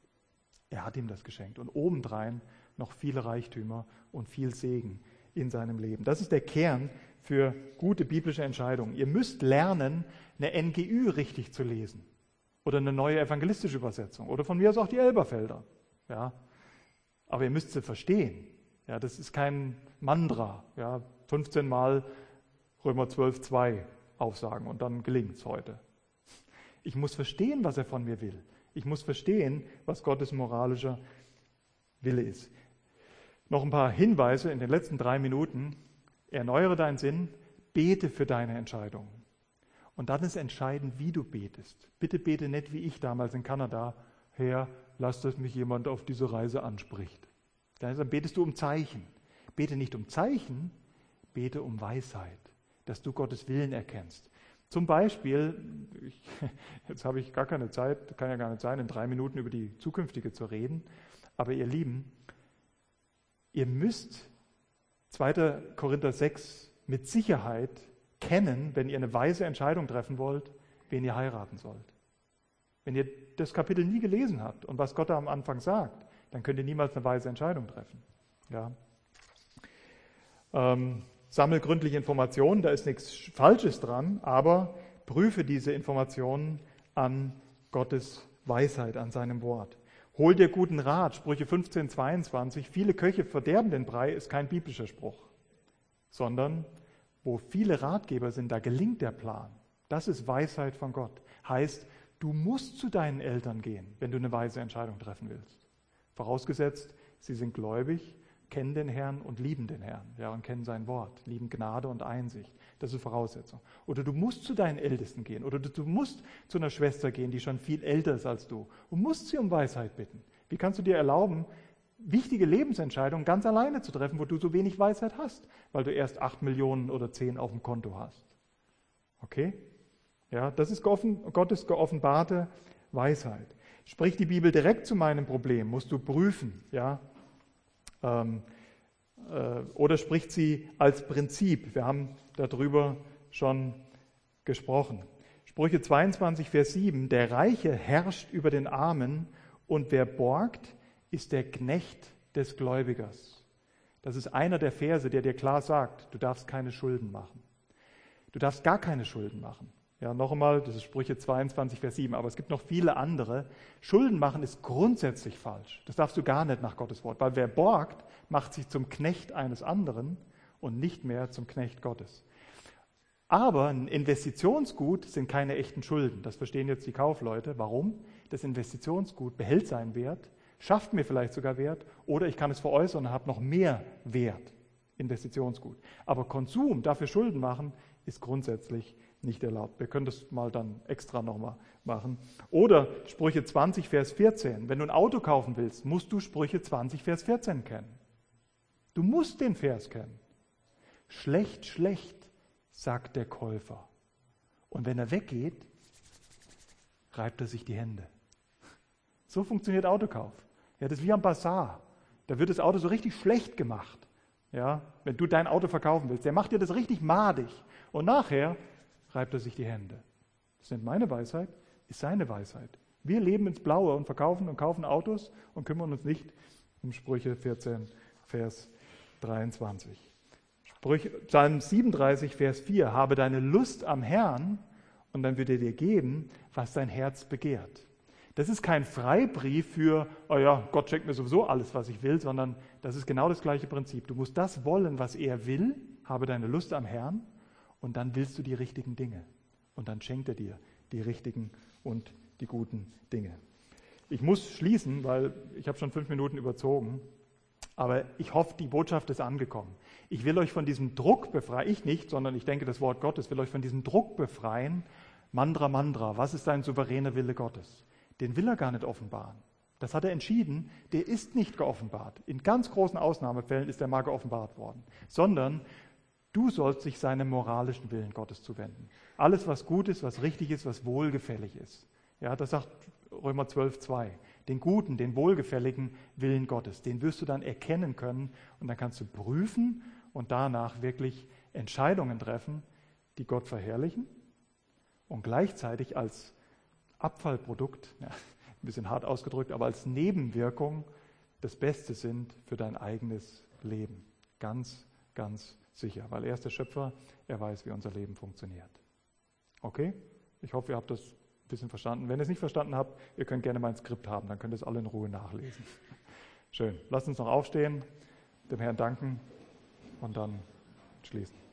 Er hat ihm das geschenkt. Und obendrein noch viele Reichtümer und viel Segen in seinem Leben. Das ist der Kern für gute biblische Entscheidungen. Ihr müsst lernen, eine N G Ü richtig zu lesen. Oder eine neue evangelistische Übersetzung. Oder von mir aus auch die Elberfelder. Ja. Aber ihr müsst sie verstehen. Ja, das ist kein Mantra. Ja, fünfzehn Mal Römer zwölf zwei aufsagen und dann gelingt es heute. Ich muss verstehen, was er von mir will. Ich muss verstehen, was Gottes moralischer Wille ist. Noch ein paar Hinweise in den letzten drei Minuten. Erneuere deinen Sinn, bete für deine Entscheidungen. Und dann ist entscheidend, wie du betest. Bitte bete nicht wie ich damals in Kanada, Herr, lass, dass mich jemand auf diese Reise anspricht. Dann betest du um Zeichen. Bete nicht um Zeichen, bete um Weisheit, dass du Gottes Willen erkennst. Zum Beispiel, ich, jetzt habe ich gar keine Zeit, kann ja gar nicht sein, in drei Minuten über die zukünftige zu reden, aber ihr Lieben, ihr müsst zweiter Korinther sechs mit Sicherheit kennen, wenn ihr eine weise Entscheidung treffen wollt, wen ihr heiraten sollt. Wenn ihr das Kapitel nie gelesen habt und was Gott da am Anfang sagt, dann könnt ihr niemals eine weise Entscheidung treffen. Ja. Ähm, sammel gründliche Informationen, da ist nichts Falsches dran, aber prüfe diese Informationen an Gottes Weisheit, an seinem Wort. Hol dir guten Rat, Sprüche fünfzehn, zweiundzwanzig. Viele Köche verderben den Brei, ist kein biblischer Spruch, sondern wo viele Ratgeber sind, da gelingt der Plan. Das ist Weisheit von Gott. Heißt, du musst zu deinen Eltern gehen, wenn du eine weise Entscheidung treffen willst. Vorausgesetzt, sie sind gläubig, kennen den Herrn und lieben den Herrn, ja, und kennen sein Wort, lieben Gnade und Einsicht. Das ist Voraussetzung. Oder du musst zu deinen Ältesten gehen, oder du musst zu einer Schwester gehen, die schon viel älter ist als du, und musst sie um Weisheit bitten. Wie kannst du dir erlauben, wichtige Lebensentscheidungen ganz alleine zu treffen, wo du so wenig Weisheit hast, weil du erst acht Millionen oder zehn auf dem Konto hast? Okay? Ja, das ist Gottes geoffenbarte Weisheit. Spricht die Bibel direkt zu meinem Problem, musst du prüfen, ja? Ähm, äh, oder spricht sie als Prinzip? Wir haben darüber schon gesprochen. Sprüche zweiundzwanzig, Vers sieben, der Reiche herrscht über den Armen und wer borgt, ist der Knecht des Gläubigers. Das ist einer der Verse, der dir klar sagt, du darfst keine Schulden machen. Du darfst gar keine Schulden machen. Ja, noch einmal, das ist Sprüche zweiundzwanzig, Vers sieben, aber es gibt noch viele andere. Schulden machen ist grundsätzlich falsch. Das darfst du gar nicht nach Gottes Wort, weil wer borgt, macht sich zum Knecht eines anderen und nicht mehr zum Knecht Gottes. Aber ein Investitionsgut sind keine echten Schulden. Das verstehen jetzt die Kaufleute. Warum? Das Investitionsgut behält seinen Wert, schafft mir vielleicht sogar Wert, oder ich kann es veräußern und habe noch mehr Wert. Investitionsgut. Aber Konsum, dafür Schulden machen, ist grundsätzlich nicht erlaubt. Wir können das mal dann extra nochmal machen. Oder Sprüche zwanzig, Vers vierzehn. Wenn du ein Auto kaufen willst, musst du Sprüche zwanzig, Vers vierzehn kennen. Du musst den Vers kennen. Schlecht, schlecht, sagt der Käufer. Und wenn er weggeht, reibt er sich die Hände. So funktioniert Autokauf. Ja, das ist wie am Bazar. Da wird das Auto so richtig schlecht gemacht. Ja, wenn du dein Auto verkaufen willst, der macht dir das richtig madig. Und nachher reibt er sich die Hände. Das ist nicht meine Weisheit, ist seine Weisheit. Wir leben ins Blaue und verkaufen und kaufen Autos und kümmern uns nicht um Sprüche vierzehn, Vers dreiundzwanzig. Sprüche, Psalm siebenunddreißig, Vers vier. Habe deine Lust am Herrn und dann wird er dir geben, was dein Herz begehrt. Das ist kein Freibrief für, oh ja, Gott schenkt mir sowieso alles, was ich will, sondern das ist genau das gleiche Prinzip. Du musst das wollen, was er will, habe deine Lust am Herrn, und dann willst du die richtigen Dinge. Und dann schenkt er dir die richtigen und die guten Dinge. Ich muss schließen, weil ich habe schon fünf Minuten überzogen. Aber ich hoffe, die Botschaft ist angekommen. Ich will euch von diesem Druck befreien, ich nicht, sondern ich denke, das Wort Gottes will euch von diesem Druck befreien. Mandra, Mandra, was ist dein souveräner Wille Gottes? Den will er gar nicht offenbaren. Das hat er entschieden, der ist nicht geoffenbart. In ganz großen Ausnahmefällen ist er mal geoffenbart worden. Sondern du sollst dich seinem moralischen Willen Gottes zuwenden. Alles, was gut ist, was richtig ist, was wohlgefällig ist. Ja, das sagt Römer zwölf, zwei. Den guten, den wohlgefälligen Willen Gottes, den wirst du dann erkennen können und dann kannst du prüfen und danach wirklich Entscheidungen treffen, die Gott verherrlichen und gleichzeitig als Abfallprodukt, ja, ein bisschen hart ausgedrückt, aber als Nebenwirkung das Beste sind für dein eigenes Leben. Ganz, ganz sicher, weil er ist der Schöpfer, er weiß, wie unser Leben funktioniert. Okay? Ich hoffe, ihr habt das ein bisschen verstanden. Wenn ihr es nicht verstanden habt, ihr könnt gerne mein Skript haben, dann könnt ihr es alle in Ruhe nachlesen. Schön. Lasst uns noch aufstehen, dem Herrn danken und dann schließen.